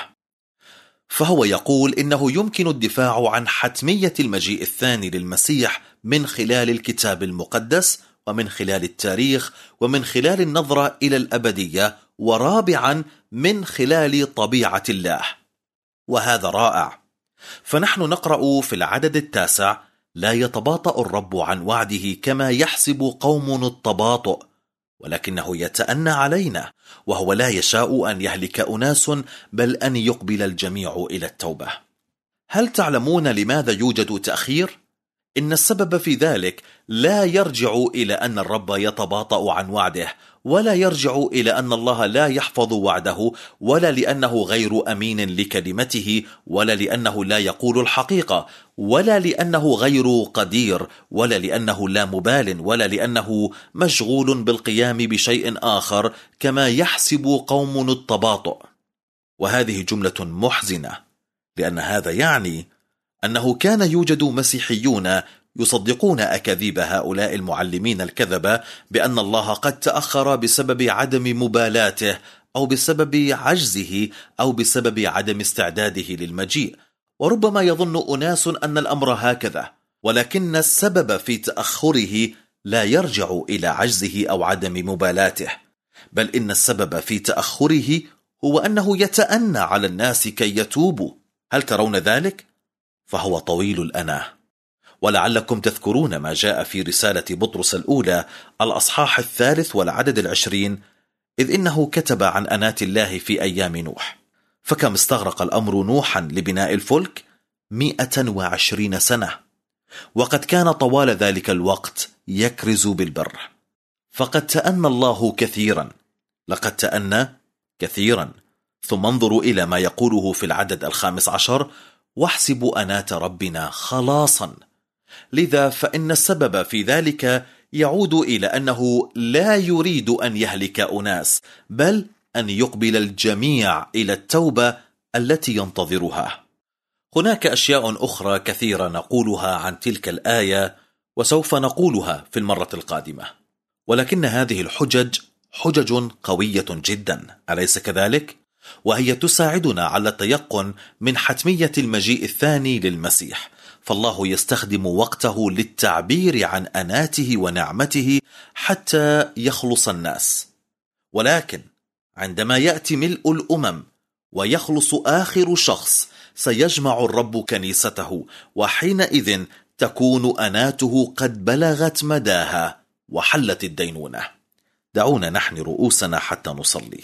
فهو يقول إنه يمكن الدفاع عن حتمية المجيء الثاني للمسيح من خلال الكتاب المقدس، ومن خلال التاريخ، ومن خلال النظرة إلى الأبدية، ورابعا من خلال طبيعة الله. وهذا رائع. فنحن نقرأ في العدد 9: لا يتباطأ الرب عن وعده كما يحسب قوم التباطؤ، ولكنه يتأنى علينا، وهو لا يشاء أن يهلك أناس بل أن يقبل الجميع إلى التوبة. هل تعلمون لماذا يوجد تأخير؟ إن السبب في ذلك لا يرجع إلى أن الرب يتباطأ عن وعده، ولا يرجع إلى أن الله لا يحفظ وعده، ولا لأنه غير أمين لكلمته، ولا لأنه لا يقول الحقيقة، ولا لأنه غير قدير، ولا لأنه لا مبال، ولا لأنه مشغول بالقيام بشيء آخر كما يحسب قوم التباطؤ. وهذه جملة محزنة، لأن هذا يعني أنه كان يوجد مسيحيون يصدقون أكاذيب هؤلاء المعلمين الكذبة بأن الله قد تأخر بسبب عدم مبالاته، أو بسبب عجزه، أو بسبب عدم استعداده للمجيء. وربما يظن أناس أن الأمر هكذا، ولكن السبب في تأخره لا يرجع إلى عجزه أو عدم مبالاته، بل إن السبب في تأخره هو أنه يتأنى على الناس كي يتوبوا. هل ترون ذلك؟ فهو طويل الأناه. ولعلكم تذكرون ما جاء في رسالة بطرس الأولى الأصحاح 3 والعدد 20، إذ إنه كتب عن أناة الله في أيام نوح. فكم استغرق الأمر نوحا لبناء الفلك؟ 120 سنة، وقد كان طوال ذلك الوقت يكرز بالبر. فقد تأنى الله كثيرا، لقد تأنى كثيرا. ثم انظروا إلى ما يقوله في العدد 15: واحسبوا أناة ربنا خلاصا. لذا فإن السبب في ذلك يعود إلى أنه لا يريد أن يهلك أناس، بل أن يقبل الجميع إلى التوبة التي ينتظرها. هناك أشياء أخرى كثيرة نقولها عن تلك الآية، وسوف نقولها في المرة القادمة، ولكن هذه الحجج حجج قوية جدا، أليس كذلك؟ وهي تساعدنا على التيقن من حتمية المجيء الثاني للمسيح. فالله يستخدم وقته للتعبير عن أناته ونعمته حتى يخلص الناس. ولكن عندما يأتي ملء الأمم ويخلص آخر شخص، سيجمع الرب كنيسته، وحينئذ تكون أناته قد بلغت مداها وحلت الدينونة. دعونا نحني رؤوسنا حتى نصلي.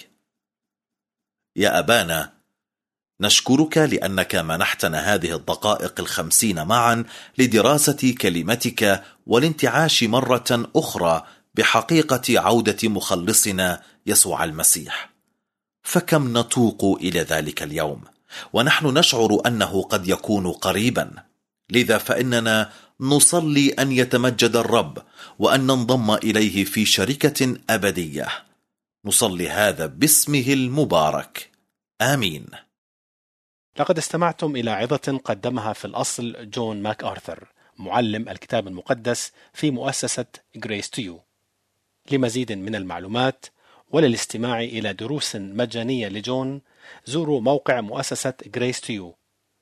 يا أبانا، نشكرك لأنك منحتنا هذه الدقائق 50 معا لدراسة كلمتك والانتعاش مرة أخرى بحقيقة عودة مخلصنا يسوع المسيح. فكم نتوق إلى ذلك اليوم، ونحن نشعر أنه قد يكون قريبا. لذا فإننا نصلي أن يتمجد الرب، وأن ننضم إليه في شركة أبدية. نصلي هذا باسمه المبارك، آمين. لقد استمعتم إلى عظة قدمها في الأصل جون ماك آرثر، معلم الكتاب المقدس في مؤسسة Grace to You. لمزيد من المعلومات وللاستماع إلى دروس مجانية لجون، زوروا موقع مؤسسة Grace to You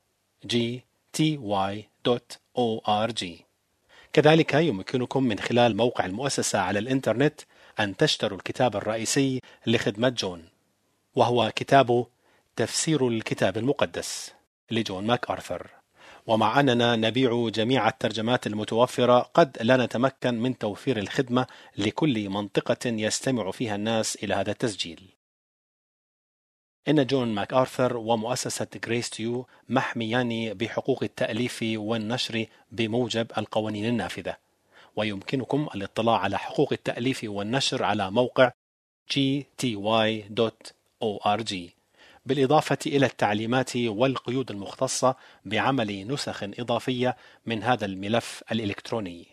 gty.org. كذلك يمكنكم من خلال موقع المؤسسة على الإنترنت أن تشتروا الكتاب الرئيسي لخدمة جون، وهو كتاب تفسير الكتاب المقدس لجون ماك آرثر. ومع أننا نبيع جميع الترجمات المتوفرة، قد لا نتمكن من توفير الخدمة لكل منطقة يستمع فيها الناس إلى هذا التسجيل. إن جون ماك آرثر ومؤسسة Grace to You محميان بحقوق التأليف والنشر بموجب القوانين النافذة، ويمكنكم الاطلاع على حقوق التأليف والنشر على موقع gty.org، بالإضافة إلى التعليمات والقيود المختصة بعمل نسخ إضافية من هذا الملف الإلكتروني.